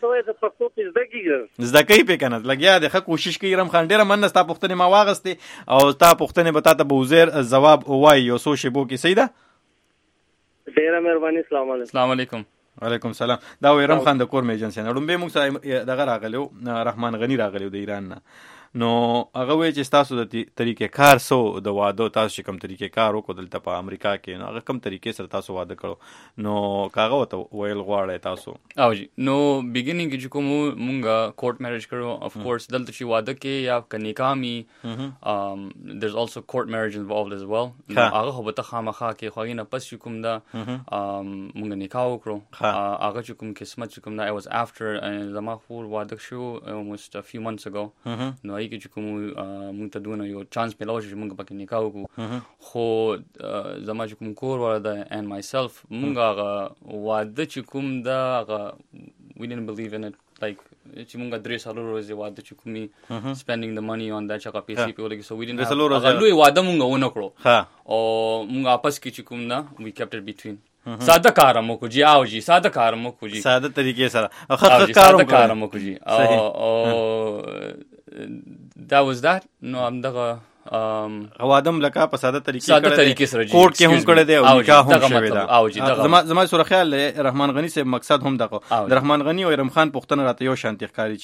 Speaker 1: زده کوي پې که نه لګیا دی ښه کوشش کوي رم خان ډېره مننه ستا پوښتنې ما واغستې او ستا پوښتنې به تا ته به وزیر ځواب ووایي یو څو شېبو کې صحیح ده
Speaker 6: ډېره مهرباني السلام علیکم
Speaker 2: السلام علیکم
Speaker 1: وعلیکم السلام دا و ارم خان د کورم ایجنسی نه ډومبه موږ سره دغه راغلی و رحمان غنی راغلی و د ایران نه نو هغه وایي چې ستاسو د طریقې کار سو د واده تاسو چې کوم طریقې کار وکړو دلته په امریکا کې نو هغه کوم طریقې سره تاسو واده کړو نو هغه ورته ویل غواړئ تاسو
Speaker 2: او جی نو بیګیننګ کې چې کوم مونږه کورټ میریج کړو اف کورس دلته چې واده کې یا که نکاح می there is also court marriage involved as well هغه خو به ته خامخا کې خو هغې نه پس چې کوم ده مونږ نکاح وکړو هغه چې کوم قسمت چې کوم ده I was after زما خور واده شو almost a few months ago نو هغې کې چې کوم مونږ ته دونه یو چانس میلاو شو چې مونږ پکې نکاح وکړو خو زما چې کوم کور والا ده and myself مونږ هغه واده چې کوم ده هغه we didn't believe in it like چې مونږ درې څلور ورځې واده چې کومې spending the money on that چې هغه پیسې پې ولګي so we didn't have هغه لوی واده مونږ ونه کړو او مونږ آپس کې چې کوم ده we kept it between ساده کار مو کو جی او جی ساده کار مو کو جی
Speaker 1: ساده طریقې سره خخ کار
Speaker 2: ساده کار مو کو جی او that was that نو هم دغه
Speaker 1: غوادم لکه په ساده طریقې
Speaker 2: ساده طریقې سره
Speaker 1: کوټ کې هم کړی دی او نکاح هم شوی دی
Speaker 2: او جی
Speaker 1: زما زما سره خیال رحمان غنی سے مقصد هم دغه د رحمان غنی او ارم خان پښتنه راته یو شانتي ښکاري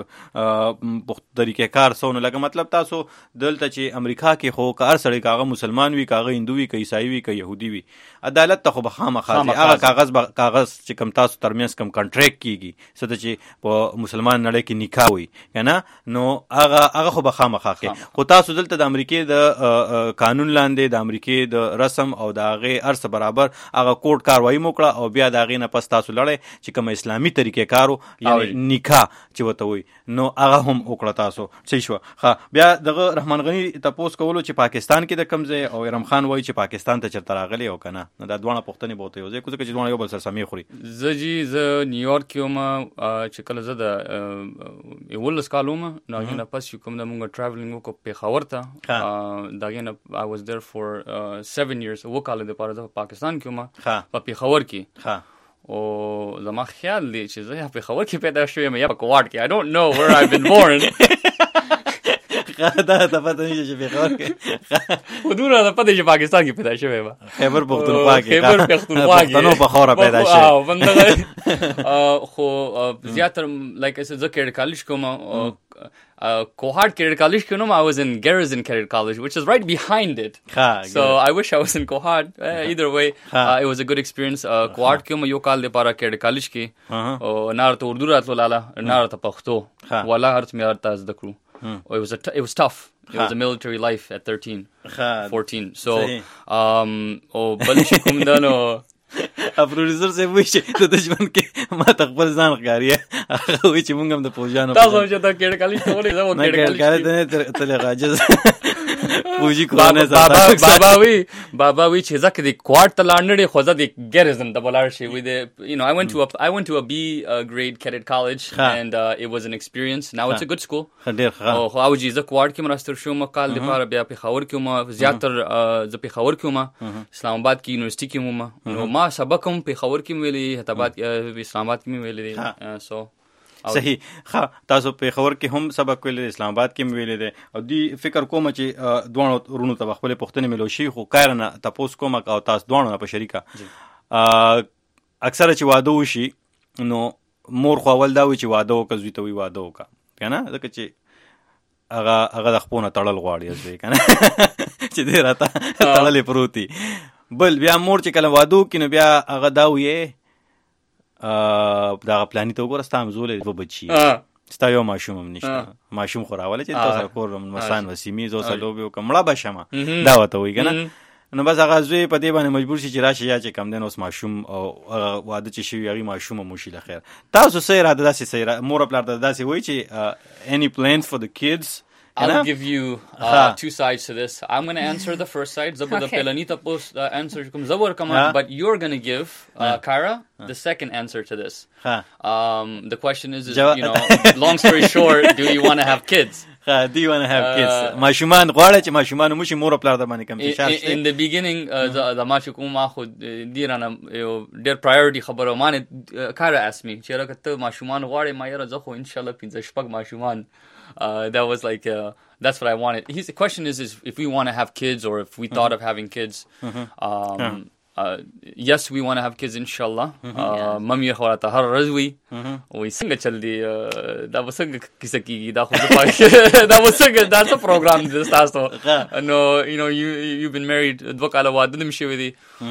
Speaker 1: چې په طریقې کار سونه لکه مطلب تاسو دلته چې امریکا کې خو کار سړی کاغه مسلمان وي کاغه هندو وي که عیسائی وي که يهودي وي عدالت ته خو به خامخا هغه کاغذ کاغذ چې کم تاسو ترمنځ کم کانټریکټ کیږي څه چې په مسلمان نړۍ کې نکاح وي کنه نو هغه هغه خو به خامخا خو تاسو دلته د امریکای د قانون لاندې د امریکای د رسم او د هغې ارس برابر هغه کوټ کاروایي مو کړه او بیا د هغې نه پس تاسو لړئ چې کوم اسلامي طریقې کارو یعنې نکاح چې ورته وایي نو هغه هم وکړه تاسو صحیح شوه ښه بیا دغه رحمان غني تپوس کولو چې پاکستان کې د کوم ځای او ارم خان وایي چې پاکستان ته چېرته راغلی او که نه نو دا دواړه پوښتنې به ورته یو ځای کړو ځکه چې دواړه یو بل سره سمې خوري
Speaker 2: زه جي زه نیویارک کې وم چې کله زه د یولس کال وم نو هغې نه پس چې کوم ده مونږ ټراولینګ وکړو پېښور ته د هغې نه I was there for seven years اووه کاله دپاره زه په پاکستان کې وم په پېښور کې او زما خیال دی چې زه یا پېښور کې پیدا شوی یم یا په کوواټ کې I don't know where I've been born
Speaker 1: دا ته پته نشي چې پیښور کې
Speaker 2: ودونه دا پته چې پاکستان کې پیدا شوی و
Speaker 1: خیبر پختونخوا کې
Speaker 2: خیبر پختونخوا کې
Speaker 1: پښتنو په خوره پیدا شوی
Speaker 2: او بندغه خو زیاتره لایک اس ز کېډ کالج کوم Uh, Kohart Cadet College, you know, I was in Garrison Cadet College, which is right behind it.
Speaker 1: Ha,
Speaker 2: so I wish I was in Kohart. Uh, either way, uh, it was a good experience. Uh, Kohart ke ma yo kal de para Cadet College ki. Oh, nar to Urdu ratlo lala, nar to Pakhto. Wala harth me arta az dakru. Oh, it was a t- it was tough. It was a military life at thirteen, fourteen. So, um, oh, balish kum dano.
Speaker 1: ا پروډوسر سے وای چې د ژوند کې ما تخپل ځان ښکاری هغه وای چې مونږ هم د پوجانو
Speaker 2: تاسو چې دا کېډ کالج ته ولې زموږ کېډ
Speaker 1: کالج ته تل راځي پوجي کوونه
Speaker 2: بابا بابا وی بابا وی چې ځکه د کوارټ ته لاندې خو ځکه د ګریزن د بلار شي وی د you know I went to a I went to a B uh, grade cadet college and uh, it was an experience. Now it's a good school.
Speaker 1: ډېر ښه
Speaker 2: او خو او چې ز کوارټ کې مرستر شو مقال د لپاره بیا په خاور کې ما زیاتر ز په خاور کې ما اسلام آباد کې یونیورسيټي کې ما نو ما سبق هم په خاور کې ویلي هتابات اسلام آباد کې ویلي سو
Speaker 1: صحیح ښه تاسو په خبر کې هم سبق ویل اسلام آباد کې ویل دي او دی فکر کوم چې دوه رونو ته خپل پښتنې ملو شي خو کارنه تاسو کوم او تاسو دوه په شریکه اکثر چې واده وشي نو مور خو ول دا وی چې واده وکړي ته وی واده وکړه کنه ځکه چې هغه هغه د خپونه تړل غواړي ځکه کنه چې دې راته تړلې پروتي بل بیا مور چې کله واده وکړي نو بیا هغه دا وی دا پلانې ته وګوره ستاسو زولې و بچي ستا یو ماشوم هم نشته ماشوم خو راوله چې تاسو کور مسان وسیمې زو سلوبي وکمړه بشمه دا وته وی کنه نو بس هغه زوی په دې باندې مجبور شي چې راشي یا چې کم دین اوس ماشوم او واده چې شي هغه ماشوم مو شي لخير تاسو سره اراده داسې سره مور خپل اراده داسې وای چې any plans for the kids
Speaker 2: I'll give you uh, two sides to this. I'm going to answer the first side. Zabur the Pelanita post uh, answer kum Zabur come on, but you're going to give uh, Kara the second answer to this. Um, the question is, is you know, long story short, do you want to have kids?
Speaker 1: Do you want to have kids? Mashuman غواړي چې ماشومان مو شي مور خپل د باندې کم فشار شي.
Speaker 2: In the beginning the ماشوم ما خو دیرانه ډېر priority خبره مانه Kara asked me چې راکته ماشومان غواړي ما یې راځه خو ان شاء الله پنځه شپږ ماشومان. Uh, that was like uh, that's what I wanted. His the question is, is if we want to have kids or if we thought mm-hmm. of having kids. Mm-hmm. Um, yeah. uh, yes, we want to have kids, inshallah. Mami khawata har razwi. We singa chaldi. Da was singa kisaki. Da khud da was singa. That's a program. This tasto. No, you know, you you've been married. Dwakala wa dalim shividi.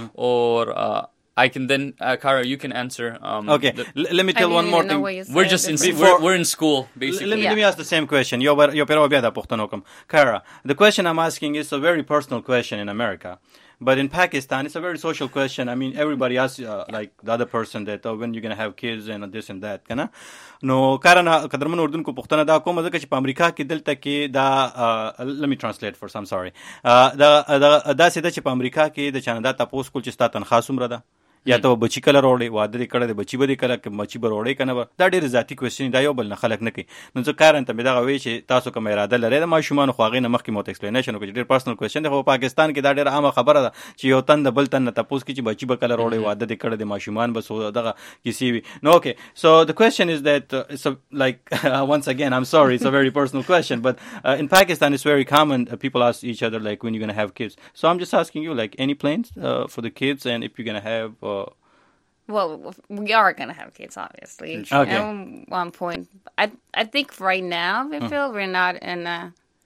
Speaker 2: Or. Uh, I can then, uh, Kara, you can answer. Um,
Speaker 1: okay, the, L- let me tell one more thing.
Speaker 2: We're just in, we're, we're in school, basically.
Speaker 1: Let me, yeah. let me ask the same question. Yo, yo, pero biada puhtanokum. Kara, the question I'm asking is a very personal question in America. But in Pakistan, it's a very social question. I mean, everybody asks, uh, like, the other person that, oh, when you're going to have kids and this and that, kana? No, Kara, na, kadarman urdun ko puhtana da koma zaka chi pa Amerika ki delta ki da, uh, let me translate first, I'm sorry. Uh, da, da, da se da chi pa Amerika ki da chana da tapos kul chi sta tankhas umra da. یا ته بچی کله وروړي واده دې کړه د بچی به دې کله کې بچی به وروړي کنه دا ډېر ذاتی کوېسچن دا یو بل نه خلک نه کوي نو ځکه کارن ته مې دا وی چې تاسو کوم اراده لرئ د ماشومان خو هغه نه مخکې مو ایکسپلینیشن وکړي ډېر پرسنل کوېسچن دی خو پاکستان کې دا ډېر عامه خبره ده چې یو تن د بل تن نه تاسو کې چې بچی به کله وروړي واده دې کړه د ماشومان به سو دغه کسی وي نو اوکے so the question is that uh, it's a, like uh, once again I'm sorry it's a very personal question but uh, in Pakistan it's very common uh, people ask each other like when you're going to have kids so I'm just asking you like any plans uh, for the kids and if you're going to have uh,
Speaker 3: Well, we are going to have kids, obviously.
Speaker 1: Okay.
Speaker 3: At one point. I I think right now, we feel mm. we're not in a...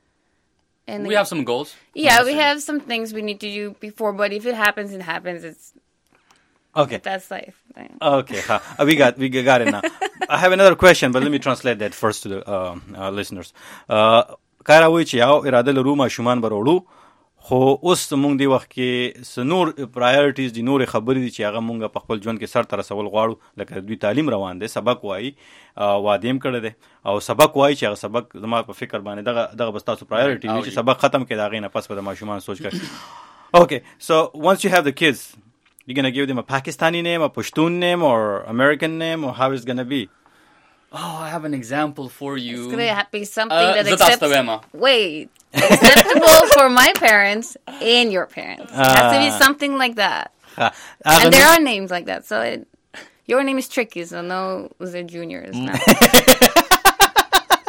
Speaker 3: In
Speaker 2: we a, have some goals.
Speaker 3: Yeah, we have some things we need to do before, but if it happens, it happens. It's...
Speaker 1: Okay.
Speaker 3: That's life. Right?
Speaker 1: Okay. Ha. We got we got it now. I have another question, but let me translate that first to the uh, uh, listeners. Kara وی چې یو اراده لرو ماشومان به وروړو خو اوس مونږ دی وخت کې سنور پرایورټیز دي نور خبرې دي چې هغه مونږ په خپل ژوند کې سر ته رسول غواړو لکه دوی تعلیم روان دي سبق وایي واده هم کړی دی او سبق وایي چې هغه سبق زما په فکر باندې دغه دغه بس تاسو پرایورټي وي چې سبق ختم کړي د هغې نه پس به د ماشومان سوچ کوي Okay, so once you have the kids you're going to give them a Pakistani name, a Pashtun name or American name or how is it going to be?
Speaker 2: Oh, I have an example for you.
Speaker 3: It's going to be something uh, that
Speaker 2: accepts...
Speaker 3: Wait. Acceptable for my parents and your parents. It has to be something like that. Uh, and there are names like that. So it, your name is tricky, so no, those are juniors now.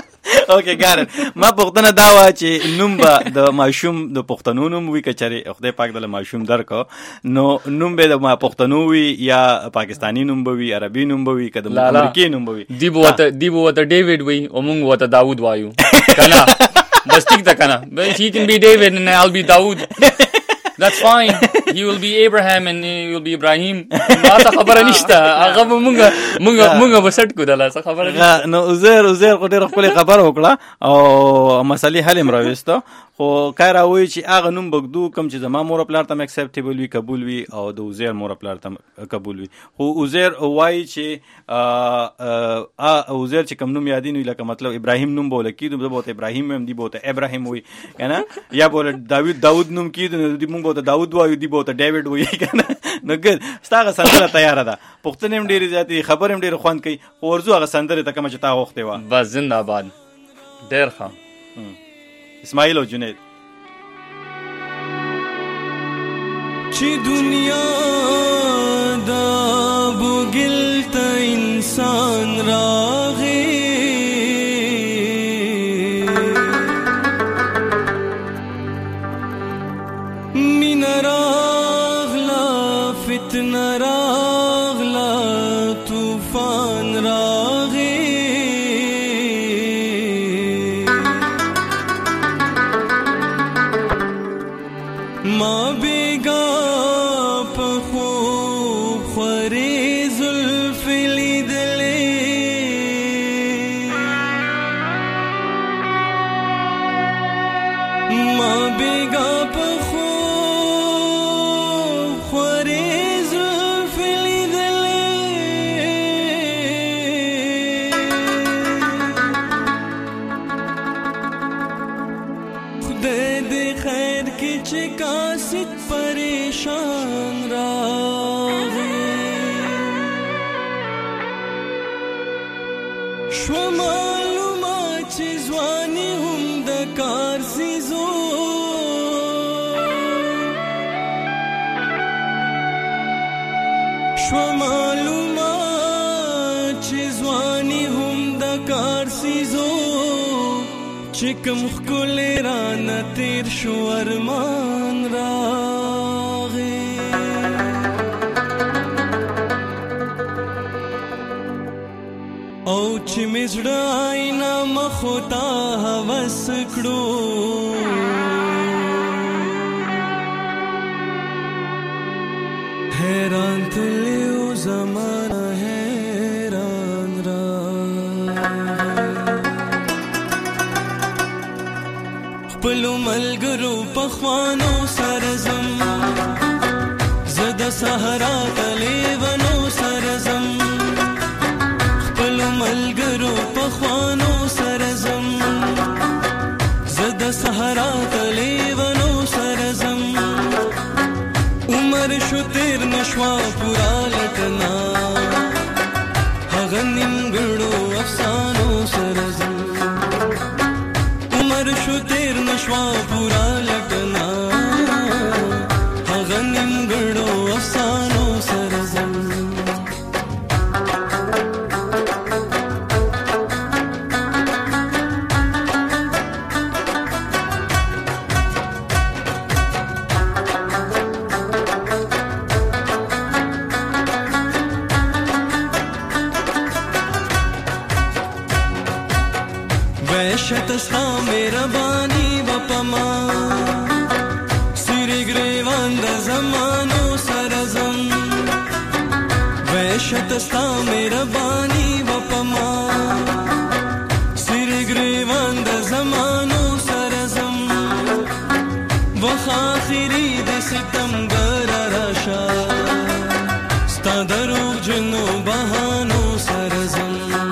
Speaker 1: اوکې ګار ما پوښتنه دا و چې نوم به د ماشوم د پښتنو نوم وي کچري خدای پاک د ماشوم درکو نو نوم به د ما پښتنو وي یا پاکستانی نوم به وي عربي نوم به وي کده امریکایي نوم به وي
Speaker 2: دی به وته دی به وته ډیوډ وي او موږ وته داوود وایو کنه بس ټیک ده کنه but he can be David and I'll be Dawood. That's fine. He will be Abraham and he will be Ibrahim. ما ته خبره نشته هغه مونږ مونږ مونږ وسټ کو دلا څه خبره
Speaker 1: نشته نو عزیر عزیر خو ډېر خپل خبر وکړه او مسلې حل مرويسته خو کار اوي چې هغه نوم بغدو کم چې زما مور پلار ته اکسپټیبل وي قبول وي او د عزیر مور پلار ته قبول وي خو عزیر وایي چې ا عزیر چې کم نوم یادین وي لکه مطلب ابراهیم نوم بوله کیدو د بوته ابراهیم هم دی بوته ابراهیم وي کنه یا بوله داوود داوود نوم کیدو دی مونږ بوته داوود وایو دی بوته ډیوډ وي کنه نو ګل ستاسو سندره تیار ده پښتنې هم ډېری ذاتي خبر هم ډېر خوان کوي خو ورزو هغه سندره ته کوم چې تا وخته و
Speaker 2: بس زنده باد ډېر ښه
Speaker 1: اسماعیل او جنید
Speaker 10: چې دنیا دا بوګل ته انسان راغی مین راغلا فتنه راغلا طوفان راغی ما بیگا پخو خوری زلف لیدلی ما بیگا پخو خوری زلف لیدلی خدای دی خیر کی چکا ست پریشان راغی شو معلومات چې ځواني هم د کار سیزو شو معلومات چې ځواني هم د کار سیزو چې کوم ښکلی رانه تیر شو ارمان راغی او چې مې زړه آینه مخو ته هوس کړو حیران تللی و زمانه حیران راغی خپلو ملګرو پخوانو سره ځم زه د صحرا د لیونو سره ځم خپلو ملګرو پخوانو سره ځم زه د صحرا د لیونو سره ځم عمر شو تیر نشوا پورا لټنا هغه نیمګړو افسانو سره ځم عمر شو تیر نشوا پورا لټنا هغه نیمګړو افسانو سره ځم وحشت ستا مهرباني وپما سری گریوان د زمانو سره زم وحشت ستا مهرباني وپما سری گریوان د زمانو سره زم وخ آخری د ستم ګر راشا ستا دروغ جنو بهانو سره زم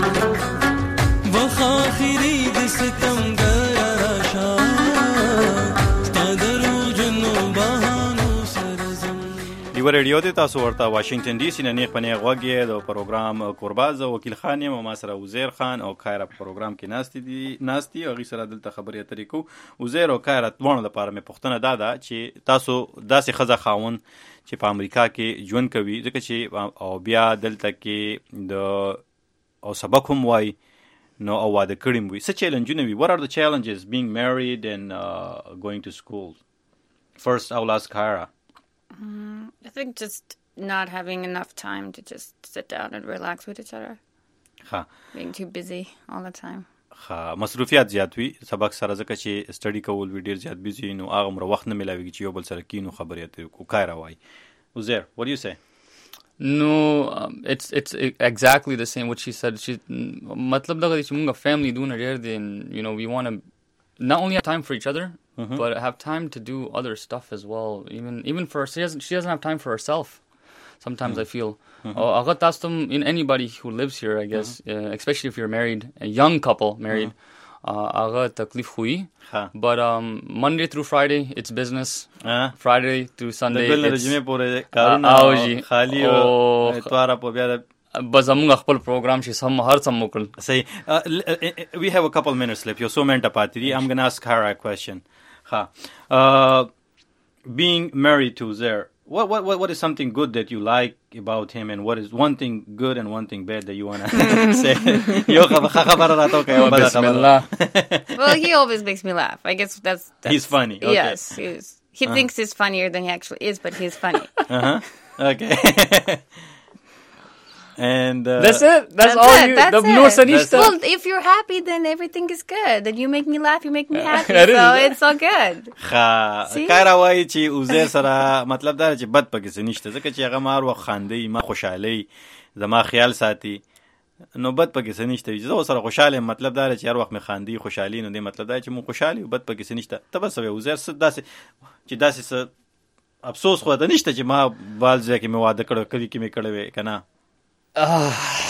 Speaker 10: وخ آخری ستم ګر راشا ستا دروغ جنو بهانو سره زم
Speaker 1: دیو ریډیو ته تاسو ورته واشنگټن ډي سي نه نیخ پنه غوږی د پروګرام قرباز وکیل خان یم ما سره وزیر خان او خیر په پروګرام کې ناشتي دي ناشتي او غي سره دلته خبري اترې کو وزیر او خیر اتوانو لپاره مې پښتنه دادا چې تاسو داسې خزه خاون چې په امریکا کې ژوند کوي ځکه چې او بیا دلته کې د او سبق هم وای نو او واده کړی وي څه چیلنجونه وي what are the challenges being married and uh, going to school first I'll ask Kyra.
Speaker 3: um, I think just not having enough time to just sit down and relax with each other.
Speaker 1: ها
Speaker 3: being too busy all the time.
Speaker 1: ها مصروفیات زیات وي سبق سره ځکه چې سټډي کول وی ډیر زیات بيزي نو هغه مر وخت نه ملاويږي چې یو بل سره کینو خبرې اترې کو Kyra وای Uzair what do you say?
Speaker 2: No, um, it's it's exactly the same what she said. She matlab daga چې موږ family دونه ډیر دي and you know we want to not only have time for each other mm-hmm. but have time to do other stuff as well. Even even for she doesn't she doesn't have time for herself. Sometimes mm-hmm. I feel mm-hmm. uh, tastum in anybody who lives here, I guess, mm-hmm. uh, especially if you're married, a young couple married. Aga taklif hui. But um, Monday through Friday, it's business. Uh, Friday through Sunday, it's
Speaker 1: auji. Khali o etwara po bia.
Speaker 2: Bas amunga khpal program shi sam har sam mukul.
Speaker 1: Say, we have a couple minutes left. You're so menta patiri. I'm gonna ask her a question. Ha. Uh, being married to Uzair. What what what is something good that you like about him, and what is one thing good and one thing bad that you wanna say? Yo khabara rato ka yo bada khabara.
Speaker 3: Well, he always makes me laugh. I guess that's, that's
Speaker 1: he's funny. Okay.
Speaker 3: Yes, he's, he uh-huh. thinks he's funnier than he actually is, but he's funny.
Speaker 1: Uh huh. Okay. And uh,
Speaker 2: that's it. That's, that's all it. you.
Speaker 3: That's
Speaker 2: the no sanishta.
Speaker 3: Well, if you're happy, then everything is good. Then you make me laugh, you make me happy. So it's all good.
Speaker 1: Ha. Kyra wai چې Uzair سره مطلب دا چې بد پکې سنشته ځکه چې هغه مار وخت خاندي ما خوشحالي زما خیال ساتي نو بد پکې سنشته چې زه سره خوشاله مطلب دا چې هر وخت مې خاندي خوشحالي نو دې مطلب دا چې مو خوشحالي بد پکې سنشته ته بس Uzair څه داسې چې داسې څه افسوس خو ده نشته چې ما بال ځکه مې واده کړو کلی کې مې کړو کنه
Speaker 2: Uh,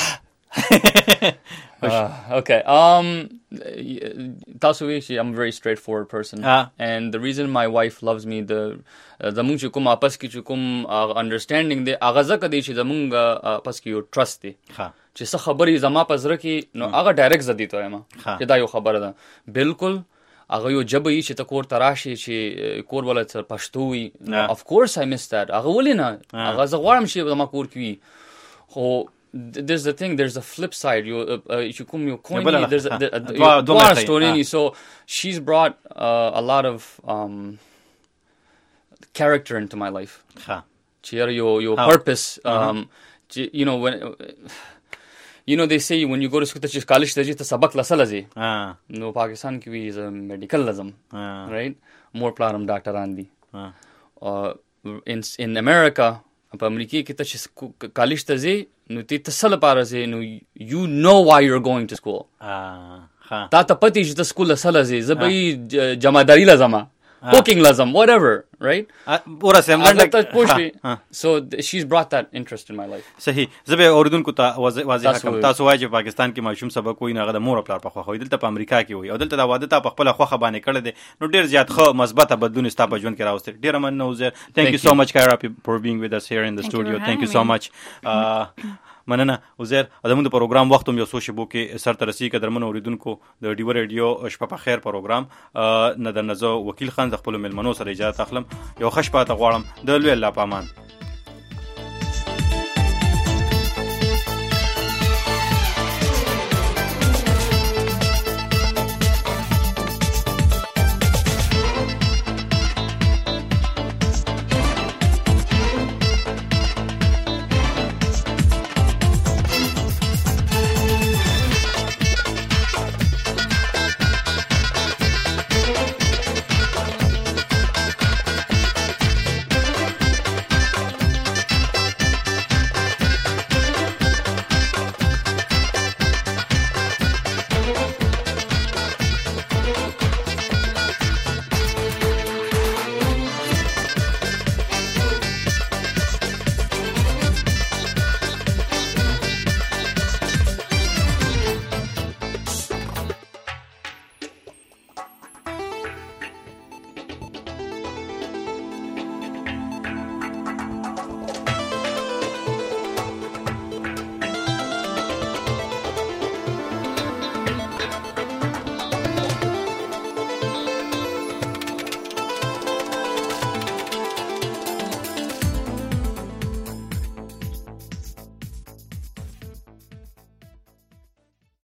Speaker 2: uh, okay. Um, Tasuishi, I'm a very straightforward person,
Speaker 1: ah.
Speaker 2: and the reason my wife loves me, the the mungu kum apas ki chukum understanding the agaza kadi chi the munga apas ki trust the.
Speaker 1: Ha.
Speaker 2: Chi sa khabari zama pasra ki no aga direct zadi to ema. Ki da yo khabar da. Bilkul. Aga yo jab yi چې تا کور تراشي چې کور ولا تر پښتوي of course I miss that. Aga ولنا. Aga زغوارم شي زما کور کی. خو there's the thing, there's a flip side. You uh, uh, you come you coin there's a, a, a, a story uh. So she's brought uh, a lot of um, character into my life.
Speaker 1: Ha.
Speaker 2: Your your, your purpose um uh-huh. you know when you know they say when you go to school to college to sabak la salazi.
Speaker 1: Ah.
Speaker 2: No Pakistan ki is a medical lazam.
Speaker 1: Ah.
Speaker 2: Right? More plaram doctor andi.
Speaker 1: Ah.
Speaker 2: Uh, in in America په امریکا کې ته چې کالج ته ځې نو ته څه لپاره ځې نو you know why you're going to school.
Speaker 1: ها
Speaker 2: تا ته پتی چې ته سکول سره ځې زه به جمعداري لازم cooking لازم whatever right
Speaker 1: ورسه هم
Speaker 2: so she's brought that interest in my life.
Speaker 1: صحیح زه به اوریدونکو ته واضح کوم تاسو وایي چې پاکستان کې ماشوم سبق کوی نه غو د مور پلار په خو دلته په امریکا کې وي او دلته دا واده ته په خپل خوخه باندې کړل دي نو ډیر زیات خو مثبت بدلون ستا په ژوند کې راوستي ډیر مننه Uzair. Thank you so much Kyra for being with us here in the studio. Thank you so much. مننه Uzair. ادمو د پروګرام وخت هم یو څو شبو کې سر ترسي قدرمن اوریدونکو د ډیو ریډیو شپه په خیر پروګرام نه د نزو وکیل خان د خپل ملمنو سره اجازه اخلم یو خش پاته غواړم د لوی الله پامان.